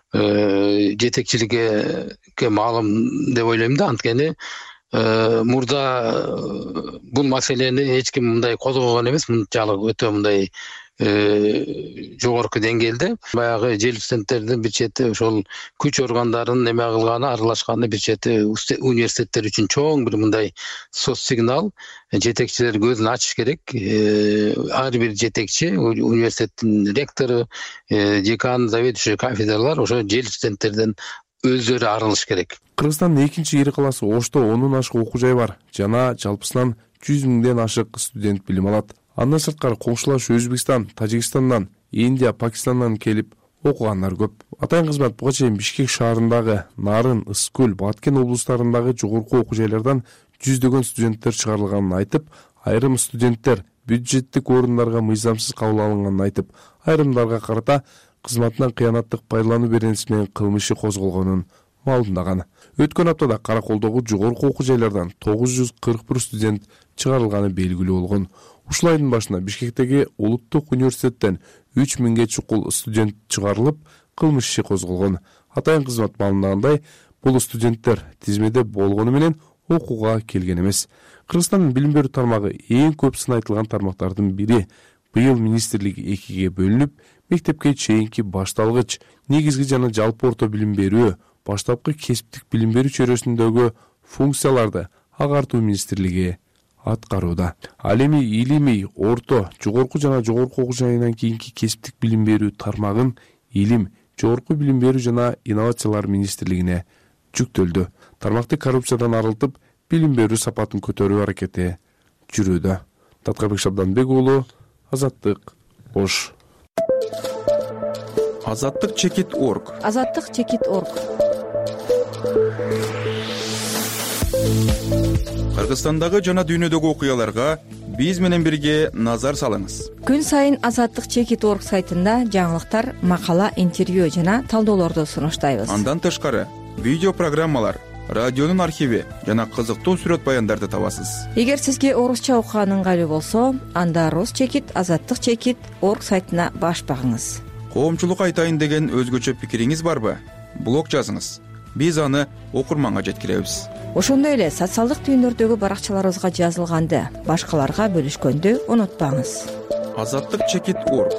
жетекчиликке маалым деп ойлойм да. Анткени мурда бул маселени эч ким мындай козгогон эмес, мынчалык өтө мындай жогорку деңгээлде. Баягы жел студенттердин бир чети ошол күч органдарын неме кылганы, аралашканы бир чети университеттер үчүн чоң бир мындай соц сигнал. Жетекчилер көзүн ачыш керек. Ар бир жетекчи, университеттин ректору, декан, заведующий кафедралар ошо жел студенттерден өздөрү арылыш керек. Кыргызстандын экинчи ири калаасы Ошто 10 ашык окуу жай бар. Жана жалпысынан 100 миңден ашык студент билим алат. Андан сырткары коңшулаш Өзбекстан, Тажикстандан, Индия, Пакистандан келип окугандар көп. Атайын кызмат буга чейин Бишкек шаарындагы, Нарын, Ысык көл, Баткен облустарындагы жогорку окуу жайлардан жүздөгөн студенттер чыгарылганын айтып, айрым студенттер бюджеттик орундарга мыйзамсыз кабыл алынганын айтып, айрымдарга карата кызматынан кыянаттык пайдалануу беренеси менен кылмыш иши козголгонун маалымдаган. Өткөн аптада Караколдогу жогорку окуу жайлардан 941 студент чыгарылганы белгилүү болгон. Ушул айдын башында Бишкектеги Улуттук университеттен 3000ге чукул студент чыгарылып, кылмыш иши козголгон. атайын кызмат маалымдагандай, бул студенттер тизмеде болгону менен окууга келген эмес. Кыргызстандын билим берүү тармагы эң көп сын айтылган тармактардын бири. Быйыл министрлик экиге бөлүнүп, мектепке чейинки башталгыч, негизги жана жалпы орто билим берүү, баштапкы кесиптик билим берүү чөйрөсүндөгү функцияларды агартуу министрлиги аткарууда. Ал эми илимий, орто, жогорку жана жогорку окуу жайынан кийинки кесиптик билим берүү тармагын илим, жогорку билим берүү жана инновациялар министрлигине жүктөлдү. Тармакты коррупциядан арылтып, билим берүү сапатын көтөрүү аракети жүрүүдө. Таткарбек Шабданбек уулу, Азаттык, Ош. Азаттык чекит.орг. Азаттык чекит.орг. Кыргызстандагы жана дүйнөдөгү окуяларга биз менен бирге назар салыңыз. Күн сайын Азаттык чекит.орг сайтында жаңылыктар, макала, интервью жана талдоолорду сунуштайбыз. Андан тышкары видео программалар, радионун архиви жана кызыктуу сүрөт баяндарды табасыз. Эгер сизге орусча окуган ыңгайлуу болсо, анда Рус чекит, Азаттык чекит.орг сайтына баш багыңыз. Коомчулук айтайын деген өзгөчө пикириңиз барбы? Блог жазыңыз. Биз аны окурманга жеткиребиз. Ошондой эле социалдык түйүндөрдөгү баракчаларыбызга жазылганды башкаларга бөлүшкөндү унутпаңыз. Азаттык чекит.орг.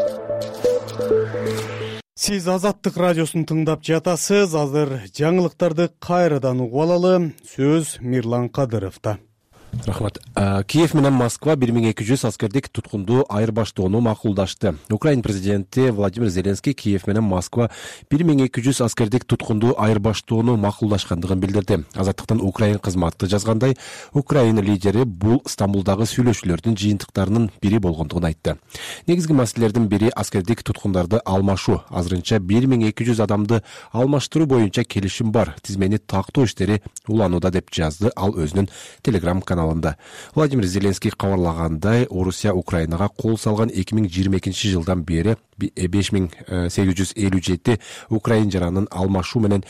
Сиз Азаттык радиосун тыңдап жатасыз. Азыр жаңылыктарды кайрадан угуп алалы. Сөз Мирлан Кадыровдо. Рахмат. Киев менен Москва 1200 аскердик туткунду айырбаштоону макулдашты. Украин президенти Владимир Зеленский Киев менен Москва 1200 аскердик туткунду айырбаштоону макулдашкандыгын билдирди. Азаттыктан Украин кызматы жазгандай, Украин лидери бул Стамбулдагы сүйлөшүүлөрдүн жыйынтыктарынын бири болгондугун айтты. Негизги маселелердин бири аскердик туткундарды алмашуу. Азырынча 1200 адамды алмаштыруу боюнча келишим бар. Тизмени тактоо иштери уланууда деп жазды ал өзүнүн Telegram каналында. Владимир Зеленский кабарлагандай, Орусия Украинага кол салган 2022 жылдан бери 5857 украин жаранын алмашуу менен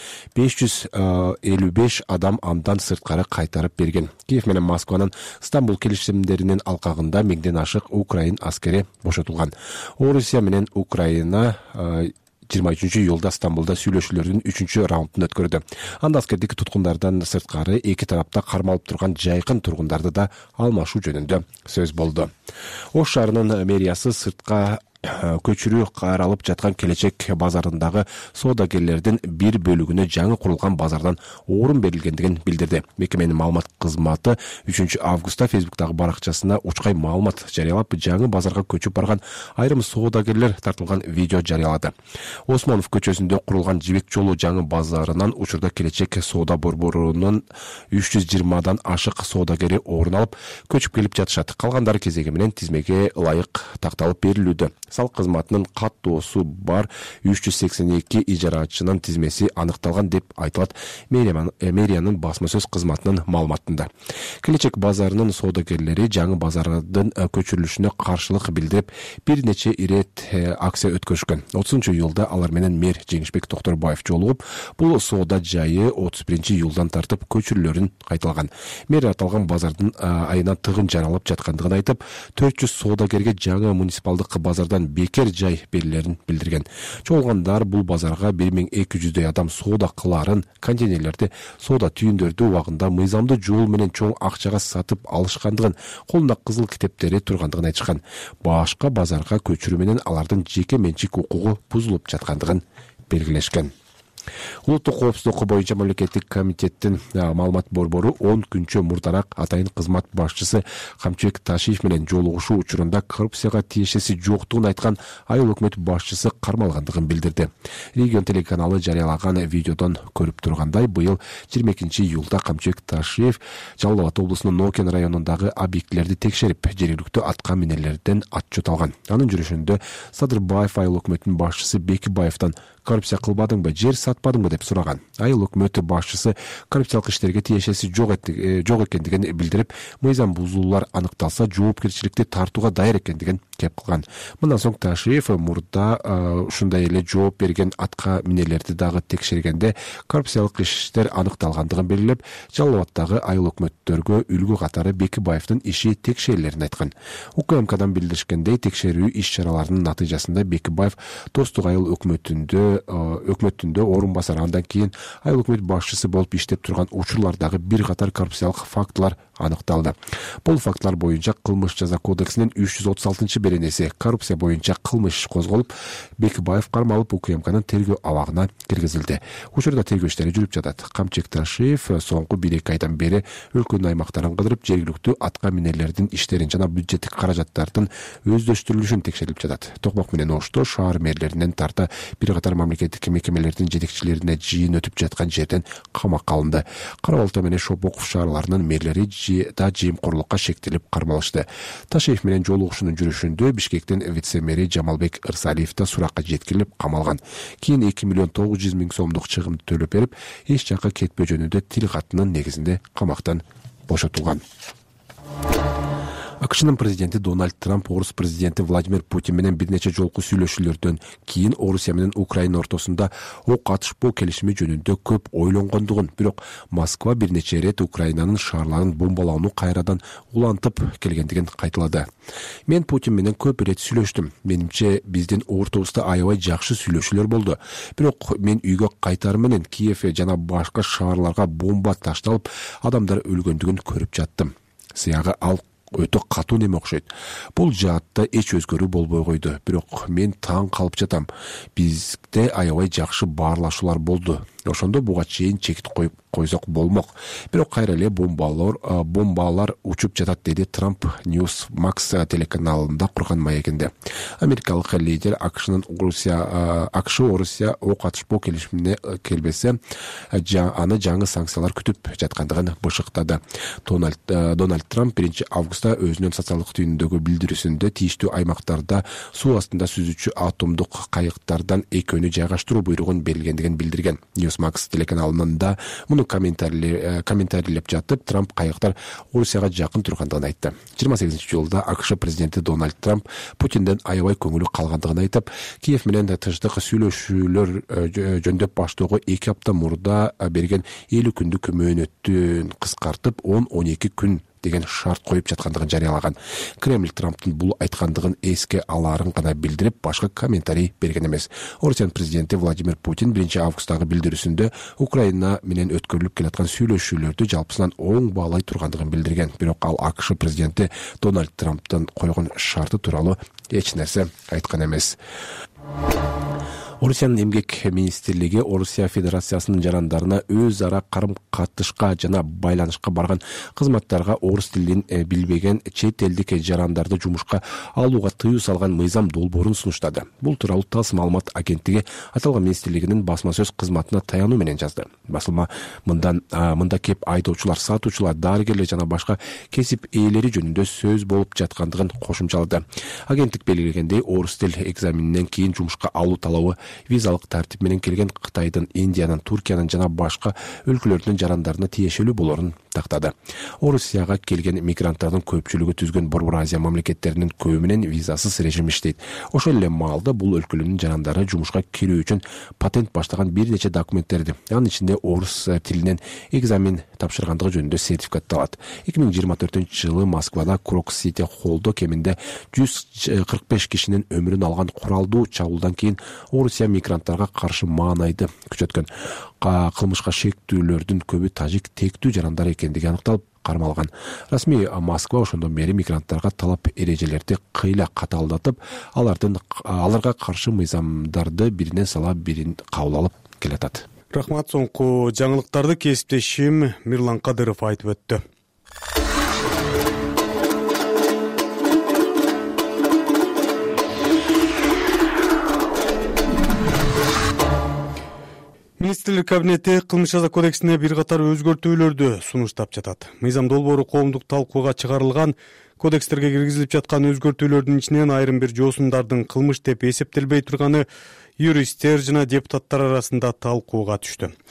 555 адам андан сырткары кайтарып берген. Киев менен Москванын Стамбул келишимдеринин алкагында 1000ден ашык украин аскери бошотулган. Орусия менен Украина 23-июлда Стамбулда сүйлөшүүлөрдүн 3-раундун өткөрдү. Анда аскердик туткундардан сырткары эки тарапта кармалып турган жайкын тургундарды да алмашуу жөнүндө сөз болду. Ош шаарынын мэриясы сыртка көчүрүү каралып жаткан Келечек базарындагы соодагерлердин бир бөлүгүнө жаңы курулган базардан орун берилгендигин билдирди. Мекеменин маалымат кызматы 3-августта Facebook'тагы баракчасына учкай маалымат жарыялап, жаңы базарга көчүп барган айрым соодагерлер тартылган видео жарыялады. Осмонов көчөсүндө курулган Жибек жолу жаңы базарынан учурда Келечек соода борборунун 320дан ашык соодагери орун алып, көчүп келип жатышат. Калгандары кезеги менен тизмеге ылайык такталып берилүүдө. Салык кызматынын каттоосу бар 382 ижарачынын тизмеси аныкталган деп айтылат мэриянын басма сөз кызматынын маалыматында. Келечек базарынын соодагерлери жаңы базардын көчүрүлүшүнө каршылык билдирип, бир нече ирет акция өткөрүшкөн. 30-июлда алар менен мэр Жеңишбек Токторбаев жолугуп, бул соода жайы 31-июлдан тартып көчүрүүлөрүн кайталган. Мэр аталган базардын айына тыгын жаралып жаткандыгын айтып, 400 соодагерге жаңы муниципалдык базардан бекер жай берилерин билдирген. Чогулгандар бул базарга 1200 адам соода кыларын, контейнерлерди, соода түйүндөрдү убагында мыйзамдуу жол менен чоң акчага сатып алышкандыгын, колунда кызыл китептери тургандыгын айтышкан. Башка базарга көчүрүү менен алардын жеке менчик укугу бузулуп жаткандыгын белгилешкен. Улуттук коопсуздук боюнча мамлекеттик комитеттин маалымат борбору 10 күнчө мурдараак атайын кызмат башчысы Камчыбек Ташиев менен жолугушуу учурунда коррупцияга тиешеси жоктугун айткан айыл өкмөт башчысы кармалгандыгын билдирди. Регион телеканалы жарыялаган видеодон көрүп тургандай, быйыл 22-июлда Камчыбек Ташиев Жалал Абад облусунун Нокен районундагы объектилерди текшерип, жергиликтүү атка минерлерден отчет алган. Анын жүрүшүндө Садырбаев айыл өкмөтүнүн башчысы Бекибаевден коррупция кылбадыңбы, жер сатпадыңбы деп сураган. Айыл өкмөтү башчысы коррупциялык иштерге тиешеси жок экендигин билдирип, мыйзам бузуулар аныкталса жоопкерчиликти тартууга даяр экендигин кеп кылган. Мындан соң Ташиев мурда ушундай эле жооп берген атка минелерди дагы текшергенде коррупциялык иштер аныкталгандыгын белгилеп, Жалал Абаддагы айыл өкмөттөргө үлгү катары Бекибаевдин иши текшерилерин айткан. УКМКдан билдиришкендей, текшерүү иш-чараларынын натыйжасында Бекибаев Достук айыл өкмөтүндө орун басары, андан кийин айыл өкмөт башчысы болуп иштеп турган учурлардагы бир катар коррупциялык фактылар аныкталды. Бул фактылар боюнча Кылмыш жаза кодексинин 336-беренеси коррупция боюнча кылмыш козголуп, Бекибаев кармалып УКМКнын тергөө абагына киргизилди. Учурда тергөө иштери жүрүп жатат. Камчек Ташиев соңку 1-2 айдан бери өлкөнүн аймактарын кыдырып, жергиликтүү атка минелердин иштерин жана бюджеттик каражаттардын өздөштүрүлүшүн текшерип жатат. Токмок менен Ошто шаар мэрлеринен тарта бир катар мамлекеттик мекемелердин жетекчилерине жыйын өтүп жаткан жерден камакка алынды. Кара Балта менен Шопоков шаарларынын мэрлери да жыйымкорлукка шектелип кармалышты. Ташиев менен жолугушуунун жүрүшүндө Бишкектин вице-мэри Жамалбек Ырсалиев да суракка жеткирилип камалган. Кийин 2 миллион 900 миң сомдук чыгым төлөп берип, эч жакка кетпөө жөнүндө тил катынын негизинде камактан бошотулган. АКШнын президенти Дональд Трамп орус президенти Владимир Путин менен бир нече жолку сүйлөшүүлөрдөн кийин Орусия менен Украина ортосунда ок атышпоо келишими жөнүндө көп ойлонгондугун, бирок Москва бир нече ирет Украинанын шаарларын бомбалоону кайрадан улантып келгендигин кайталады. Мен Путин менен көп ирет сүйлөштүм. Менимче биздин ортобузда аябай жакшы сүйлөшүүлөр болду. Бирок мен үйгө кайтар менен Киев жана башка шаарларга бомба ташталып, адамдар өлгөндүгүн көрүп жаттым. Сыягы ал өтө катуу неме окшойт. Бул жаатта эч өзгөрүү болбой койду. Бирок мен таң калып жатам. Бизде аябай жакшы баарлашуулар болду. Ошондо буга чейин чекит коюп койсок болмок. Бирок кайра эле бомбалар учуп жатат, деди Трамп News Max телеканалында курган маегинде. Америкалык лидер АКШнын Орусия ок атышпоо келишимине келбесе, аны жаңы санкциялар күтүп жаткандыгын бышыктады. Дональд Трамп 1 августта өзүнүн социалдык түйүнүндөгү билдирүүсүндө тийиштүү аймактарда суу астында сүзүүчү атомдук кайыктардан экөөнү жайгаштыруу буйругун берилгендигин билдирген. Newsmax телеканалында муну комментарийлеп жатып, Трамп кайыктар Орусияга жакын тургандыгын айтты. 28-жылда АКШ президенти Дональд Трамп Путинден аябай көңүлү калгандыгын айтып, Киев менен тынчтык сүйлөшүүлөр жөндөп баштоого 2 апта мурда берген 50 күндүк мөөнөттүн кыскартып 10-12 күн деген шарт коюп жаткандыгын жарыялаган. Кремль Трамптын бул айткандыгын эске алаарын гана билдирип, башка комментарий берген эмес. Орусиянын президенти Владимир Путин 1 августтагы билдирүүсүндө Украина менен өткөрүлүп келаткан сүйлөшүүлөрдү жалпысынан оң баалай тургандыгын билдирген. Бирок ал АКШ президенти Дональд Трамптын койгон шарты тууралуу эч нерсе айткан эмес. Орусиянын эмгек министрлиги Орусия Федерациясынын жарандарына өз ара карым-катышка жана байланышка барган кызматтарга орус тилин билбеген чет элдик жарандарды жумушка алууга тыюу салган мыйзам долбоорун сунуштады. Бул тууралуу ТАСС маалымат агенттиги аталган министрлигинин басма сөз кызматына таянуу менен жазды. Басылма мында кеп айдоочулар, сатуучулар, дарыгерлер жана башка кесип ээлери жөнүндө сөз болуп жаткандыгын кошумчалады. Агенттик белгилегендей, орус тил экзаменинен кийин жумушка алуу талабы визалык тартип менен келген Кытайдын, Индиянын, Туркиянын жана башка өлкөлөрдүн жарандарына тиешелүү болорун тактады. Орусияга келген мигранттардын көпчүлүгү түзгөн Борбор Азия мамлекеттеринин көбү менен визасыз режим иштейт. Ошол эле маалда бул өлкөлөрдүн жарандары жумушка кирүү үчүн патент баштаган бир нече документтерди, анын ичинде орус тилинен экзамен тапшыргандыгы жөнүндө сертификатты алат. 2024-жылы Москвада Крокус Сити холлдо кеминде 145 кишинин өмүрүн алган куралдуу чабуулдан кийин Орусия мигранттарга каршы маанайды күчөткөн. Кылмышка шектүүлөрдүн көбү тажик тектүү жарандар экендиги аныкталып кармалган. Расмий Москва ошондон бери мигранттарга талап эрежелерди кыйла катаалдатып, аларга каршы мыйзамдарды биринен сала бирин кабыл алып келатат. Рахмат. Соңку жаңылыктарды кесиптешим Мирлан Кадыров айтып өттү. Министрлер кабинети кылмыш жаза кодексине бир катар өзгөртүүлөрдү сунуштап жатат. Мыйзам долбоору коомдук талкууга чыгарылган. Кодекстерге киргизилип жаткан өзгөртүүлөрдүн ичинен айрым бир жоосундардын кылмыш деп эсептелбей турганы юристтер жана депутаттар арасында талкууга түштү.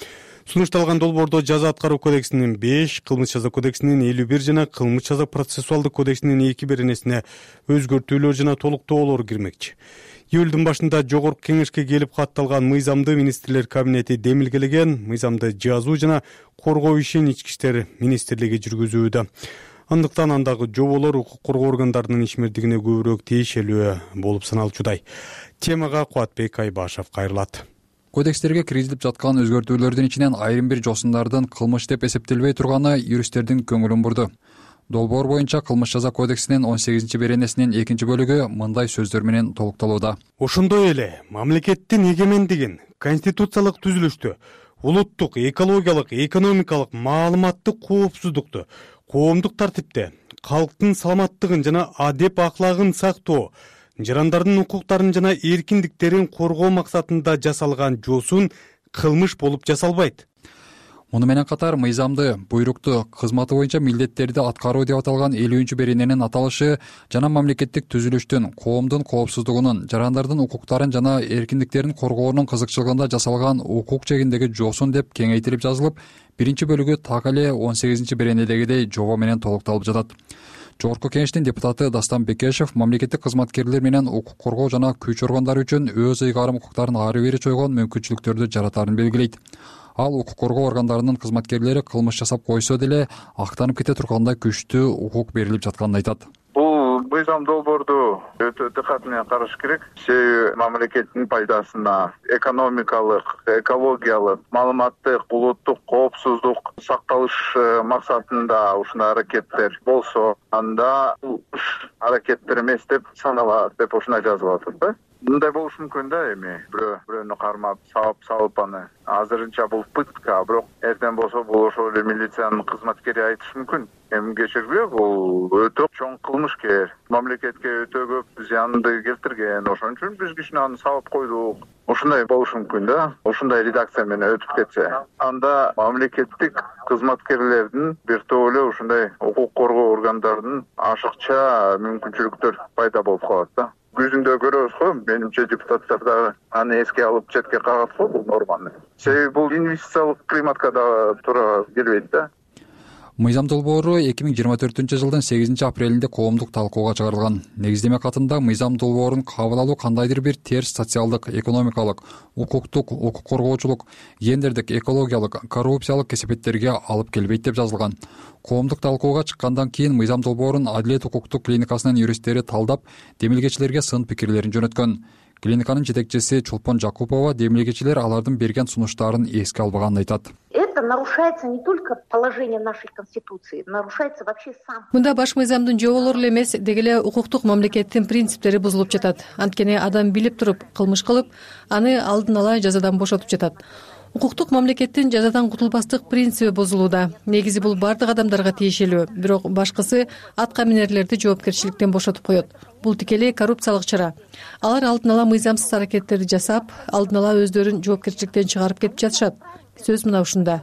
Сунушталган долбоордо жаза аткаруу кодексинин 5, кылмыш жаза кодексинин 51 жана кылмыш жаза процессуалдык кодексинин 2 беренесине өзгөртүүлөр жана толуктоолор кирмекчи. Июлдун башында жогорку кеңешке келип катталган мыйзамды министрлер кабинети демилгелеген. Мыйзамды жазуу жана коргоо ишин ички иштер министрлиги жүргүзүүдө. Андыктан андагы жоболор укук коргоо органдарынын ишмердигине көбүрөөк тиешелүү болуп саналчудай. Темага Кубатбек Айбашев кайрылат. Кодекстерге киргизилип жаткан өзгөртүүлөрдүн ичинен айрым бир жосундардын кылмыш деп эсептелбей турганы юристтердин көңүлүн бурду. Долбоор боюнча кылмыш жаза кодексинин 18 беренесинин 2-бөлүгү мындай сөздөр менен толукталууда. Ошондой эле мамлекеттин эгемендигин, конституциялык түзүлүштү, улуттук, экологиялык, экономикалык, маалыматтык коопсуздукту, коомдук тартипти, калктын саламаттыгын жана адеп аклагын сактоо, жарандардын укуктарын жана эркиндиктерин коргоо максатында жасалган жосун кылмыш болуп жасалбайт. Муну менен катар мыйзамды, буйрукту, кызматы боюнча милдеттерди аткаруу деп аталган 50-берененин аталышы жана мамлекеттик түзүлүштүн, коомдун коопсуздугунун, жарандардын укуктарын жана эркиндиктерин коргоонун кызыкчылыгында жасалган укук чегиндеги жосун деп кеңейтилип жазылып, 1-бөлүгү так эле 18 беренедегидей жобо менен толукталып жатат. Жогорку кеңештин депутаты Дастан Бекешев мамлекеттик кызматкерлер менен укук коргоо жана күч органдары үчүн өз ыйгарым укуктарын ары бери чойгон мүмкүнчүлүктөрдү жаратаарын белгилейт. Ал укук коргоо органдарынын кызматкерлери кылмыш жасап койсо деле актанып кете тургандай күчтүү укук берилип жатканын айтат. Бул мыйзам долбоорду өтө дыкат менен караш керек. Себеби мамлекеттин пайдасына экономикалык, экологиялык, маалыматтык, улуттук коопсуздук сакталышы максатында ушундай аракеттер болсо, анда аракеттер эмес деп саналат деп ушундай жазылып атат да. Мындай болушу мүмкүн да, эми бирөөнү кармап, салып аны. Азырынча бул пытка, бирок эртең болсо бул ошол эле милициянын кызматкери айтышы мүмкүн. Эми кечирбей, бул өтө чоң кылмышкер. Мамлекетке өтө көп зыянды келтирген. Ошон үчүн биз кичине аны салып койдук. Ушундай болушу мүмкүн да. Ушундай редакция менен өтүп кетсе, анда мамлекеттик кызматкерлердин бир топ эле ушундай укук коргоо органдарынын ашыкча мүмкүнчүлүктөр пайда болуп калат да. Күзүндө көрөбүз го, менимче депутаттар дагы аны эске алып четке кагат го бул норманы. Себеби бул инвестициялык климатка да туура келбейт да. Мыйзам долбоору 2024-жылдын 8-апрелинде коомдук талкууга чыгарылган. Негиздеме катында мыйзам долбоорун кабыл алуу кандайдыр бир терс социалдык, экономикалык, укуктук, укук коргоочулук, гендердик, экологиялык, коррупциялык кесепеттерге алып келбейт деп жазылган. Коомдук талкууга чыккандан кийин мыйзам долбоорун Адилет укуктук клиникасынын юристтери талдап, демилгечилерге сын пикирлерин жөнөткөн. Клиниканын жетекчиси Чулпон Жакупова демилгечилер алардын берген сунуштарын эске албаганын айтат. Это нарушается не только положение нашей конституции, нарушается вообще сам. Мында баш мыйзамдын жоболору эле эмес, деги эле укуктук мамлекеттин принциптери бузулуп жатат. Анткени адам билип туруп кылмыш кылып, аны алдын ала жазадан бошотуп жатат. Укуктук мамлекеттин жазадан кутулбастык принциби бузулууда. Негизи бул бардык адамдарга тиешелүү, бирок башкысы атка минерлерди жоопкерчиликтен бошотуп коет. Бул тикелей коррупциялык чара. Алар алдын ала мыйзамсыз аракеттерди жасап, алдын ала өздөрүн жоопкерчиликтен чыгарып кетип жатышат. Сөз мына ушунда.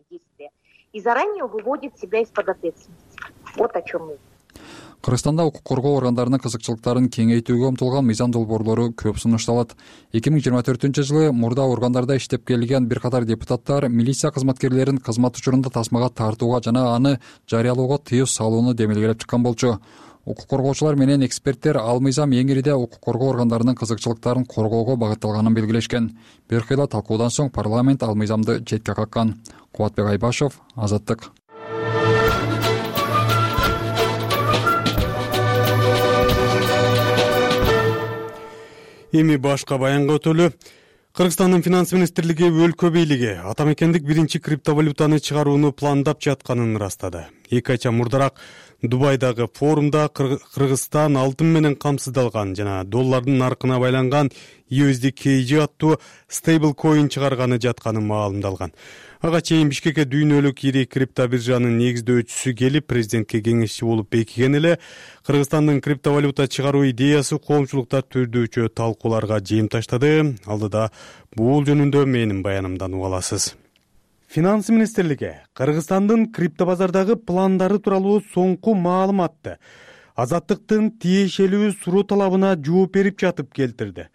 И заранее выводит себя из-под ответственности. Вот о чем мы. Кыргызстанда укук коргоо органдарынын кызыкчылыктарын кеңейтүүгө умтулган мыйзам долбоорлору көп сунушталат. 2024-жылы мурда органдарда иштеп келген бир катар депутаттар милиция кызматкерлерин кызмат учурунда тасмага тартууга жана аны жарыялоого тыюу салууну демилгелеп чыккан болчу. Укук коргоочулар менен эксперттер ал мыйзам эң ириде укук коргоо органдарынын кызыкчылыктарын коргоого багытталганын белгилешкен. Бир кыйла талкуудан соң парламент ал мыйзамды четке каккан. Кубатбек Айбашев, Азаттык. Эми башка баянга өтөлү. Кыргызстандын финанс министрлиги өлкө бийлиги ата мекендик биринчи криптовалютаны чыгарууну пландап жатканын ырастады. 2 айча мурдараак Дубайдагы форумда Кыргызстан алтын менен камсыздалган жана доллардын наркына байланган USDKG аттуу стейблкоин чыгарганы жатканы маалымдалган. Ага чейин Бишкекке дүйнөлүк ири криптобиржанын негиздөөчүсү келип, президентке кеңешчи болуп бекиген эле. Кыргызстандын криптовалюта чыгаруу идеясы коомчулукта түрдүүчү талкууларга жем таштады. Алдыда бул жөнүндө менин баянымдан уга аласыз. Финанс министрлиги Кыргызстандын криптобазардагы пландары тууралуу соңку маалыматты Азаттыктын тиешелүү суроо талабына жооп берип жатып келтирди.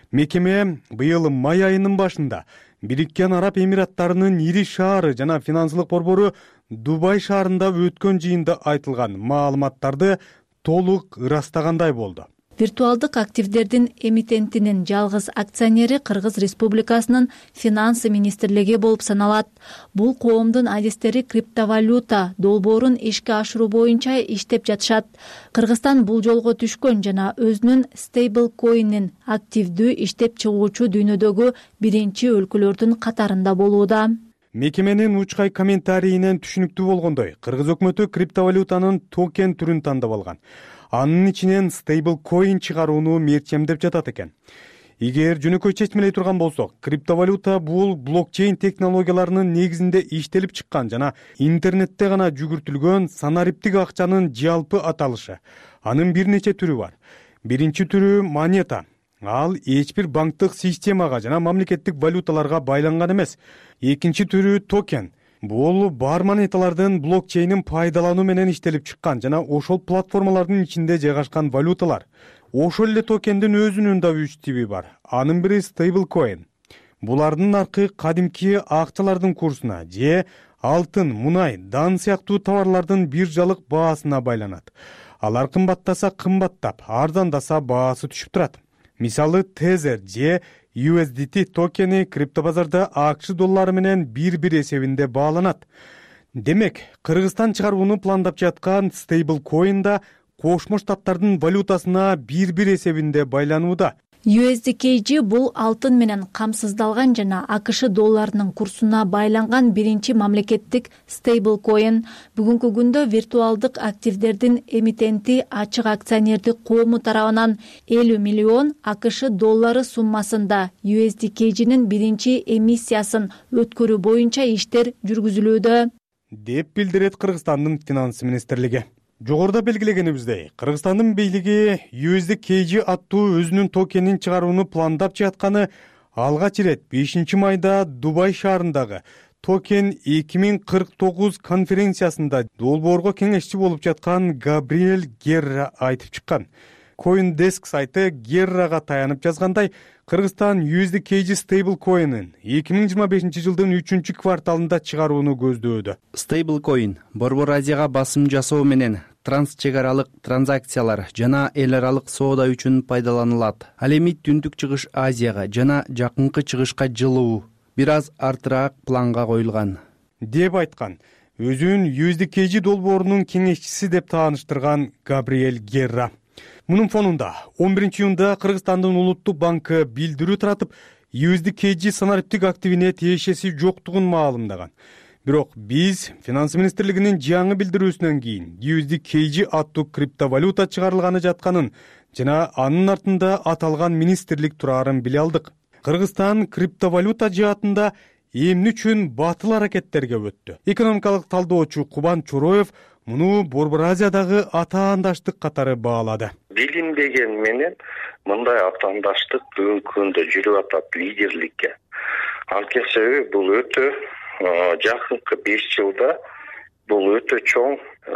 Мекеме быйыл май айынын башында Бириккен Араб Эмираттарынын ири шаары жана финансылык борбору Дубай шаарында өткөн жыйында айтылган маалыматтарды толук ырастагандай болду. Виртуалдык активдердин эмитентинин жалгыз акционери Кыргыз Республикасынын финансы министрлиги болуп саналат. Бул коомдун адистери криптовалюта долбоорун ишке ашыруу боюнча иштеп жатышат. Кыргызстан бул жолго түшкөн жана өзүнүн стейбл коинин активдүү иштеп чыгуучу дүйнөдөгү биринчи өлкөлөрдүн катарында болууда. Мекеменин учкай комментарийинен түшүнүктүү болгондой, кыргыз өкмөтү криптовалютанын токен түрүн тандап алган. Анын ичинен стейбл коин чыгарууну мерчемдеп жатат экен. Эгер жөнөкөй чечмелей турган болсок, криптовалюта бул блокчейн технологияларынын негизинде иштелип чыккан жана интернетте гана жүгүртүлгөн санариптик акчанын жалпы аталышы. Анын бир нече түрү бар. Биринчи түрү монета. Ал эч бир банктык системага жана мамлекеттик валюталарга байланган эмес. Экинчи түрү токен. Бул бар монеталардын блокчейнин пайдалануу менен иштелип чыккан жана ошол платформалардын ичинде жайгашкан валюталар. Ошол эле токендин өзүнүн да 3 тиби бар. Анын бири стейбл коин. Булардын наркы кадимки акчалардын курсуна же алтын, мунай, дан сыяктуу товарлардын биржалык баасына байланат. Алар кымбаттаса кымбаттап, арзандаса баасы түшүп турат. Мисалы Tether же USDT токени криптобазарда АКШ доллары менен бир эсебинде бааланат. Демек, Кыргызстан чыгарууну пландап жаткан стейбл коин да Кошмо Штаттардын валютасына бир эсебинде байланууда. USDKG бул алтын менен камсыздалган жана АКШ долларынын курсуна байланган биринчи мамлекеттик стейбл коин. Бүгүнкү күндө виртуалдык активдердин эмитенти ачык акционердик коому тарабынан 50 миллион АКШ доллары суммасында USDKG'нин биринчи эмиссиясын өткөрүү боюнча иштер жүргүзүлүүдө, деп билдирет Кыргызстандын финансы министрлиги. Жогоруда белгилегенибиздей, Кыргызстандын бийлиги USDKG аттуу өзүнүн токенин чыгарууну пландап жатканы алгач ирет 5 майда Дубай шаарындагы Токен 2049 конференциясында долбоорго кеңешчи болуп жаткан Габриэль Герра айтып чыккан. CoinDesk сайты Геррага таянып жазгандай, Кыргызстан USDKG стейбл коинин 2025 жылдын 3 кварталында чыгарууну көздөөдө. Стейбл коин Борбор Азияга басым жасоо менен трансчек аралык транзакциялар жана эл аралык соода үчүн пайдаланылат. Ал эми Түндүк Чыгыш Азияга жана жакынкы чыгышка жылуу бир аз артыраак планга коюлган, деп айткан. Өзүн USDKG долбоорунун кеңешчиси деп тааныштырган Габриэль Герра. Мунун фонунда 11-июнда Кыргызстандын Улуттук банкы билдирүү таратып, USDKG санариптик активине тиешеси жоктугун маалымдаган. Бирок биз финансы министрлигинин жаңы билдирүүсүнөн кийин USDKG аттуу криптовалюта чыгарылганы жатканын жана анын артында аталган министрлик турарын биле алдык. Кыргызстан криптовалюта жаатында эмне үчүн батыл аракеттерге өттү? Экономикалык талдоочу Кубан Чороев муну Борбор Азиядагы атаандаштык катары баалады. Билинбеген менен мындай атаандаштык бүгүнкү күндө жүрүп атат лидерликке. Анткени себеби бул өтө жакынкы 5 жылда бул өтө чоң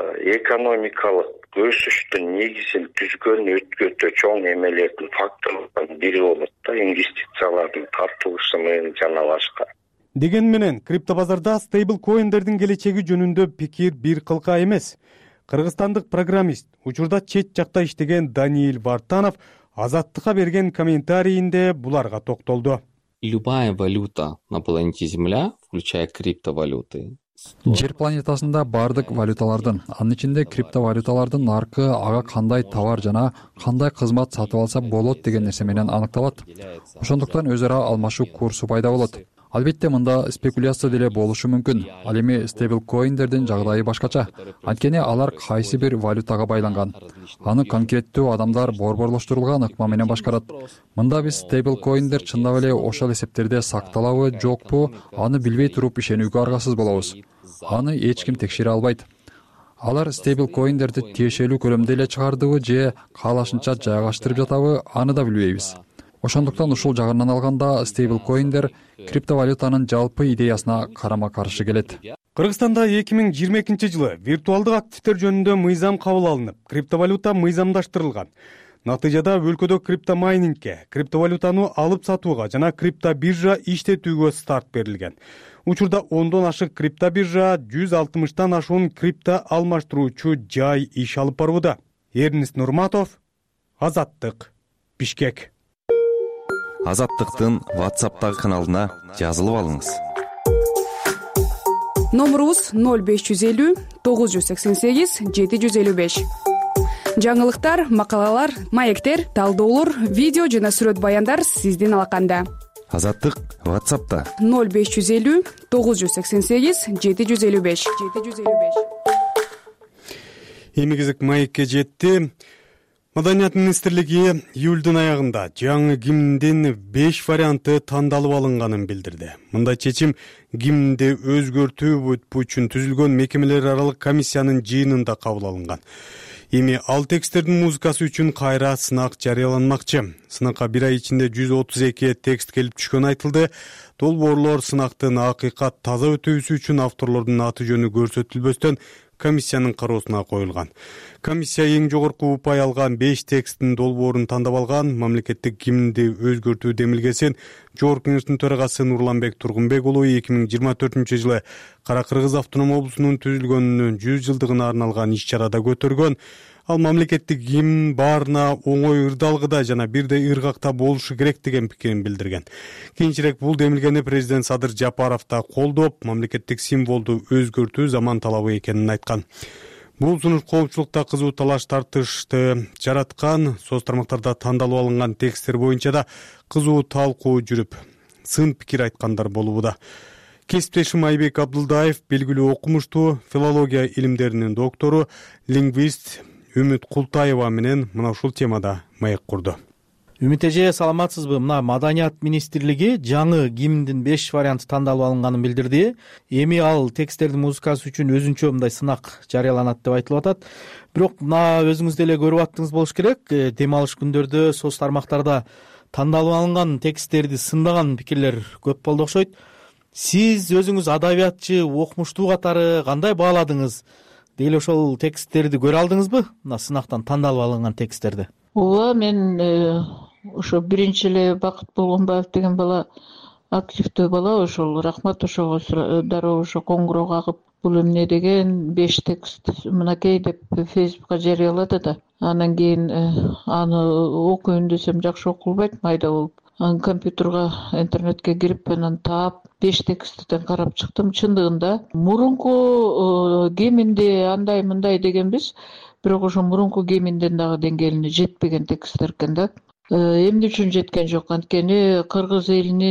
экономикалык өсүштүн негизин түзгөн өтө чоң эмелердин факторлордун бири болот да, инвестициялардын тартылышы менен жана башка. Деген менен криптобазарда стейбл коиндердин келечеги жөнүндө пикир бир кылка эмес. Кыргызстандык программист, учурда чет жакта иштеген Даниил Вартанов Азаттыкка берген комментарийинде буларга токтолду. Любая валюта на планете Земля, включая криптовалюты. Жер планетасында бардык валюталардын, анын ичинде криптовалюталардын наркы ага кандай товар жана кандай кызмат сатып алса болот деген нерсе менен аныкталат. Ошондуктан өз ара алмашуу курсу пайда болот. Албетте мында спекуляция деле болушу мүмкүн. Ал эми стейбл коиндердин жагдайы башкача. Анткени алар кайсы бир валютага байланган. Аны конкреттүү адамдар борборлоштурулган ыкма менен башкарат. Мында биз стейбл коиндер чындап эле ошол эсептерде сакталабы, жокпу, аны билбей туруп ишенүүгө аргасыз болобуз. Аны эч ким текшере албайт. Алар стейбл коиндерди тиешелүү көлөмдө эле чыгардыбы же каалашынча жайгаштырып жатабы, аны да билбейбиз. Ошондуктан ушул жагынан алганда стейбл коиндер криптовалютанын жалпы идеясына карама каршы келет. Кыргызстанда 2022 жылы виртуалдык активдер жөнүндө мыйзам кабыл алынып, криптовалюта мыйзамдаштырылган. Натыйжада өлкөдө криптомайнингке, криптовалютаны алып сатууга жана криптобиржа иштетүүгө старт берилген. Учурда 10дон ашык криптобиржа 160тан ашуун крипто алмаштыруучу жай иш алып барууда. Эрнест Нурматов, Азаттык, Бишкек. Азаттыктын WhatsApp'тагы каналына жазылып алыңыз. Номерубуз 0550 988 755. Жаңылыктар, макалалар, маектер, талдоолор, видео жана сүрөт баяндар сиздин алаканда. Азаттык WhatsApp'та 0550 988 755. Эми кезек маекке жетти. Маданият министрлиги июлдун аягында жаңы гимндин 5 варианты тандалып алынганын билдирди. Мындай чечим гимнди өзгөртүү үчүн түзүлгөн мекемелер аралык комиссиянын жыйынында кабыл алынган. Эми ал тексттердин музыкасы үчүн кайра сынак жарыяланмакчы. Сынакка 1 ай ичинде 132 текст келип түшкөнү айтылды. Долбоорлор сынактын акыйкат таза өтүүсү үчүн авторлордун аты жөнү көрсөтүлбөстөн комиссиянын кароосуна коюлган. Комиссия эң жогорку упай алган 5 тексттин долбоорун тандап алган. Мамлекеттик гимнди өзгөртүү демилгесин Жогорку Кеңештин төрагасы Нурланбек Тургунбек уулу 2024-жылы Кара-Кыргыз автоном облусунун түзүлгөнүнүн 100 жылдыгына арналган иш-чарада көтөргөн. Ал мамлекеттик гимн баарына оңой ырдалгыда жана бирдей ыргакта болушу керек деген пикирин билдирген. Кийинчерээк бул демилгени президент Садыр Жапаров да колдоп, мамлекеттик символду өзгөртүү заман талабы экенин айткан. Бул сунуш коомчулукта кызуу талаш тартышты жараткан. Соц тармактарда тандалып алынган тексттер боюнча да кызуу талкуу жүрүп, сын пикир айткандар болууда. Кесиптешим Айбек Абдулдаев белгилүү окумуштуу, филология илимдеринин доктору, лингвист Үмүт Култаева менен мына ушул темада маек курду. Үмүт эже, саламатсызбы? Мына Маданият министрлиги жаңы гимндин 5 варианты тандалып алынганын билдирди. Эми ал тексттердин музыкасы үчүн өзүнчө мындай сынак жарыяланат деп айтылып атат. Бирок мына өзүңүз деле көрүп аттыңыз болуш керек. Дем алыш күндөрдө соц тармактарда тандалып алынган тексттерди сындаган пикирлер көп болду окшойт. Сиз өзүңүз адабиятчы, окумуштуу катары кандай бааладыңыз? Дейле ошол тексттерди көрө алдыңызбы? Мына сынактан тандалып алынган тексттерди. Ооба, мен ошо биринчи эле Бакыт Болгонбаев деген бала активдүү бала, ошол рахмат ошого дароо ошо коңгуроо кагып, бул эмне деген 5 текст мынакей деп Фейсбукка жарыялады да. Анан кийин аны окуйм десем жакшы окулбайт, майда болуп. Анан компьютерге, интернетке кирип, анан таап 5 тексттен карап чыктым. Чындыгында мурунку гимнди андай мындай дегенбиз, бирок ошо мурунку гимндин дагы деңгээлине жетпеген тексттер экен да. Эмне үчүн жеткен жок? Анткени кыргыз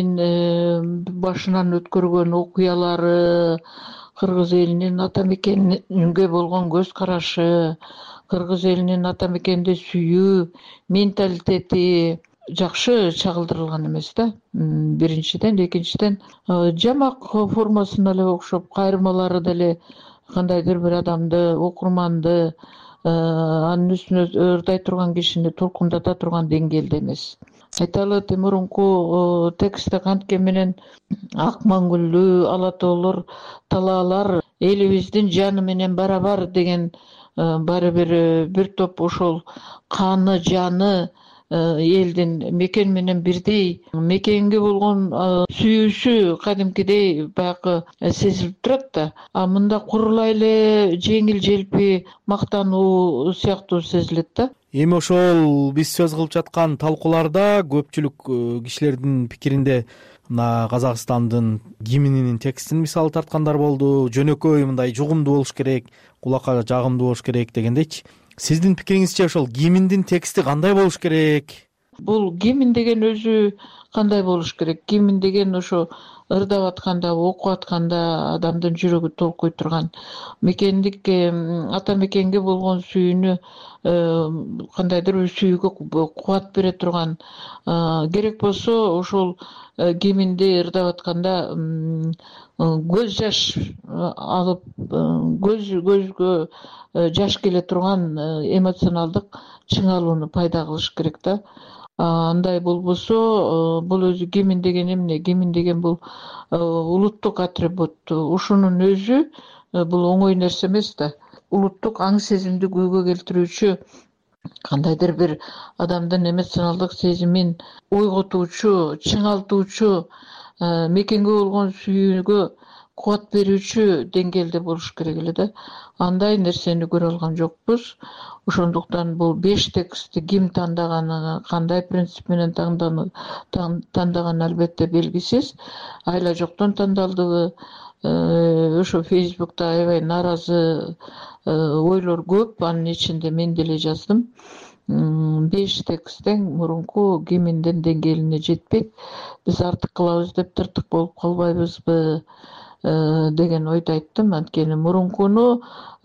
элинин башынан өткөргөн окуялары, кыргыз элинин ата мекенге болгон көз карашы, кыргыз элинин ата мекенди сүйүү менталитети жакшы чагылдырылган эмес да. Биринчиден, экинчиден жамак формасына эле окшоп, кайрылмалары деле кандайдыр бир адамды, окурманды анын үстүнө ырдай турган кишини толкундата турган деңгээлде эмес. Айталы мурунку текстте канткен менен ак маңгүллүү, ала тоолор, талаалар элибиздин жаны менен барабар деген баары бир топ ошол каны, жаны элдин мекен менен бирдей, мекенге болгон сүйүүсү кадимкидей баягы сезилип турат да. А мында курулай эле жеңил желпи мактануу сыяктуу сезилет да. Эми ошол биз сөз кылып жаткан талкууларда көпчүлүк кишилердин пикиринде мына Казакстандын гимнинин текстин мисалы тарткандар болду. Жөнөкөй мындай жугумдуу болуш керек, кулакка жагымдуу болуш керек дегендейчи. Сиздин пикириңизче ошол гимндин тексти кандай болуш керек? Бул гимн деген өзү кандай болуш керек? Гимн деген ошо ырдап атканда, окуп атканда адамдын жүрөгү толкуй турган, мекендик ата мекенге болгон сүйүүнү кандайдыр бир сүйүүгө кубат бере турган, керек болсо ошол гимнди ырдап атканда көз жаш алып, көзгө жаш келе турган эмоционалдык чыңалууну пайда кылыш керек да. Андай болбосо бул өзү гимн деген эмне? Гимн деген бул улуттук атрибут. Ушунун өзү бул оңой нерсе эмес да. Улуттук аң сезимди күйгө келтирүүчү кандайдыр бир адамдын эмоционалдык сезимин ойготуучу, чыңалтуучу, мекенге болгон сүйүүгө кубат берүүчү деңгээлде болуш керек эле да. Андай нерсени көрө алган жокпуз. Ошондуктан бул 5 текстти ким тандаганы, кандай принцип менен тандаганы албетте белгисиз. Айла жоктон тандалдыбы? Ошо Фейсбукта аябай нааразы ойлор көп. Анын ичинде мен деле жаздым. 5 тексттен мурунку гимндин деңгээлине жетпейт. Биз артык кылабыз деп тыртык болуп калбайбызбы деген ойду айттым. Анткени мурункуну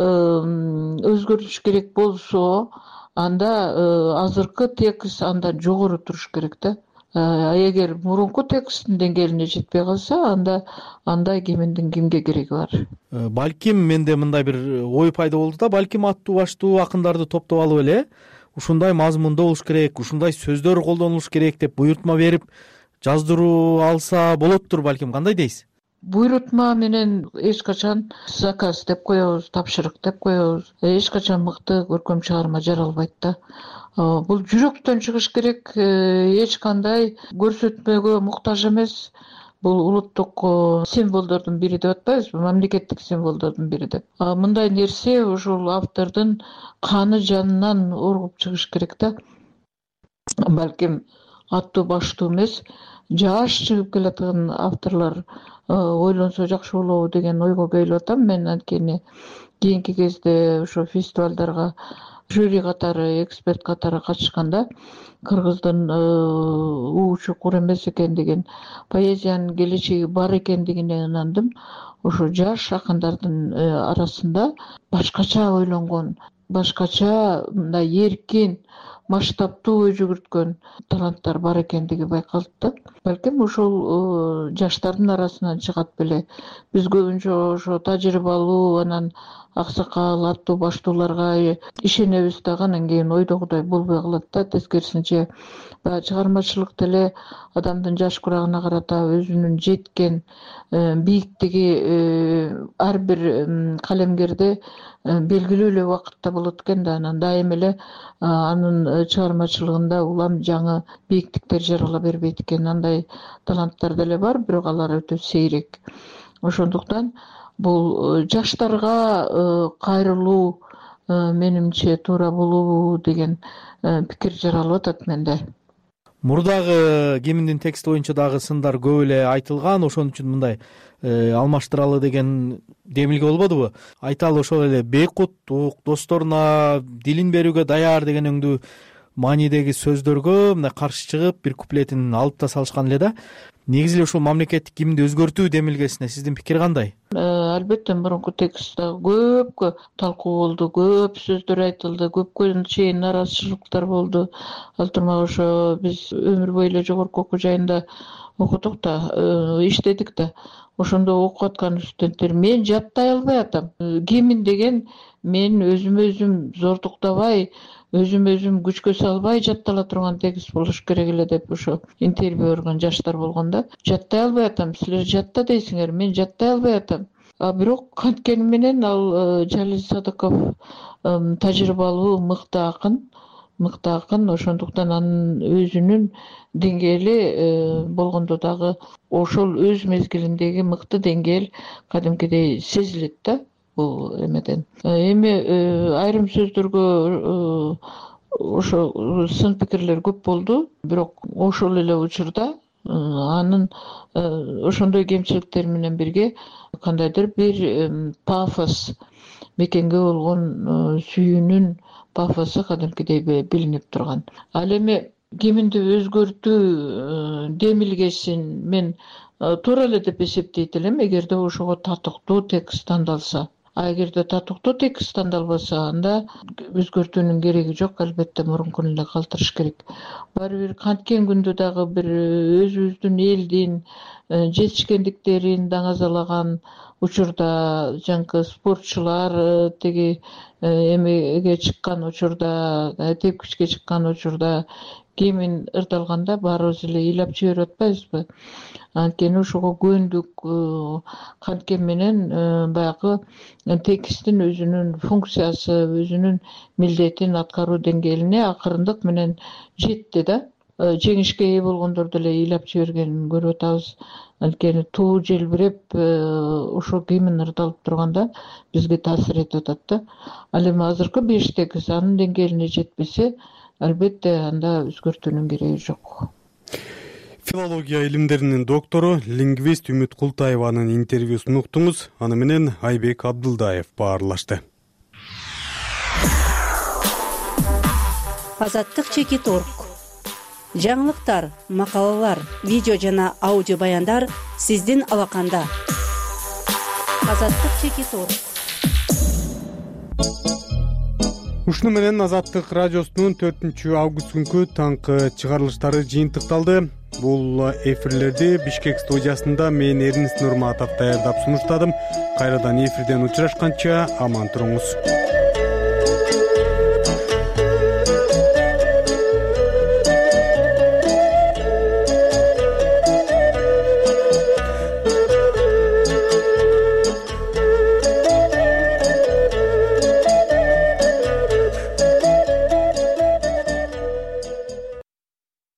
өзгөртүш керек болсо, анда азыркы текст андан жогору туруш керек да. Эгер мурунку тексттин деңгээлине жетпей калса, анда андай гимндин кимге кереги бар? Балким менде мындай бир ой пайда болду да, балким аттуу баштуу акындарды топтоп алып эле ушундай мазмунда болуш керек, ушундай сөздөр колдонулуш керек деп буйрутма берип жаздыруу алса болоттур балким. Кандай дейсиз? Буйрутма менен эч качан заказ деп коебуз, тапшырык деп коебуз. Эч качан мыкты көркөм чыгарма жаралбайт да. Бул жүрөктөн чыгыш керек, эч кандай көрсөтмөгө муктаж эмес. Бул улуттук символдордун бири деп атпайбызбы, мамлекеттик символдордун бири деп. Мындай нерсе ушул автордун каны жанынан оргуп чыгыш керек да. Балким аттуу баштуу эмес, жаш чыгып келаткан авторлор ойлонсо жакшы болобу деген ойго келип атам мен. Анткени кийинки кезде ошо фестивалдарга жюри катары, эксперт катары катышканда кыргыздын чукур эмес экендигин, поэзиянын келечеги бар экендигине ынандым. Ошо жаш акындардын арасында башкача ойлонгон, башкача мындай эркин, масштабтуу ой жүгүрткөн таланттар бар экендиги байкалды да. Балким ушул жаштардын арасынан чыгат беле. Биз көбүнчө ошо тажрыйбалуу, анан аксакал, аттуу баштууларга ишенебиз дагы, анан кийин ойдогудай болбой калат да. Тескерисинче баягы чыгармачылык деле адамдын жаш курагына карата өзүнүн жеткен бийиктиги ар бир калемгерде белгилүү эле убакытта болот экен да. Анан дайым эле анын чыгармачылыгында улам жаңы бийиктиктер жарала бербейт экен. Андай таланттар деле бар, бирок алар өтө сейрек. Ошондуктан бул жаштарга кайрылуу менимче туура болобу деген пикир жаралып атат менде. Мурдагы гимндин тексти боюнча дагы сындар көп эле айтылган, ошон үчүн мындай алмаштыралы деген демилге болбодубу? Айталы ошол эле бейкуттук, досторуна дилин берүүгө даяр деген өңдүү маанидеги сөздөргө мындай каршы чыгып бир куплетин алып да салышкан эле да. Негизи эле ушул мамлекеттик гимнди өзгөртүү демилгесине сиздин пикир кандай? Албетте мурунку текстте көп талкуу болду, көп сөздөр айтылды, көпкө чейин нааразычылыктар болду. Ал турмак ошо биз өмүр бою эле жогорку окуу жайында окудук да, иштедик да. Ошондо окуп аткан студенттер мен жаттай албай атам. Гимн деген мен өзүм зордуктабай, өзүм күчкө салбай жаттала турган текст болуш керек эле деп ошо интервью берген жаштар болгон да. Жаттай албай атам, силер жатта дейсиңер, мен жаттай албай атам. Бирок канткени менен ал Жалил Садыков тажрыйбалуу мыкты акын, ошондуктан анын өзүнүн деңгээли болгондо дагы ошол өз мезгилиндеги мыкты деңгээл кадимкидей сезилет да бул эмеден. Эми айрым сөздөргө ошо сын пикирлер көп болду, бирок ошол эле учурда анын ошондой кемчиликтери менен бирге кандайдыр бир пафос, мекенге болгон сүйүүнүн пафосу кадимкидей билинип турган. Ал эми гимнди өзгөртүү демилгесин мен туура эле деп эсептейт элем, эгерде ошого татыктуу текст тандалса. Эгерде татыктуу текст тандалбаса, анда өзгөртүүнүн кереги жок, албетте мурункуну эле калтырыш керек. Баары бир канткен күндө дагы бир өзүбүздүн элдин жетишкендиктерин даңазалаган учурда, жаңкы спортчулар тиги эмеге чыккан учурда, тепкичке чыккан учурда кийимин ырдалганда баарыбыз эле ыйлап жиберип атпайбызбы? Анткени ошого көөндүк канткен менен баягы текстин өзүнүн функциясы, өзүнүн милдетин аткаруу деңгээлине акырындык менен жетти да. Жеңишке ээ болгондор деле ыйлап жибергенин көрүп атабыз. Анткени туу желбиреп ошо кийимин ырдалып турганда бизге таасир этип атат да. Ал эми азыркы 5-8 анын деңгээлине жетпесе, албетте анда өзгөртүүнүн кереги жок. Филология илимдеринин доктору, лингвист Үмүт Култаеванын интервьюсун уктуңуз. Аны менен Айбек Абдылдаев баарлашты. Азаттык Чекит.org. Жаңылыктар, макалалар, видео жана аудио баяндар сиздин алаканда. Азаттык Чекит.org. Ушуну менен Азаттык радиосунун 4-август күнкү таңкы чыгарылыштары жыйынтыкталды. Бул эфирлерди Бишкек студиясында мен Эрнис Нурматов даярдап сунуштадым. Кайрадан эфирден учурашканча аман туруңуз.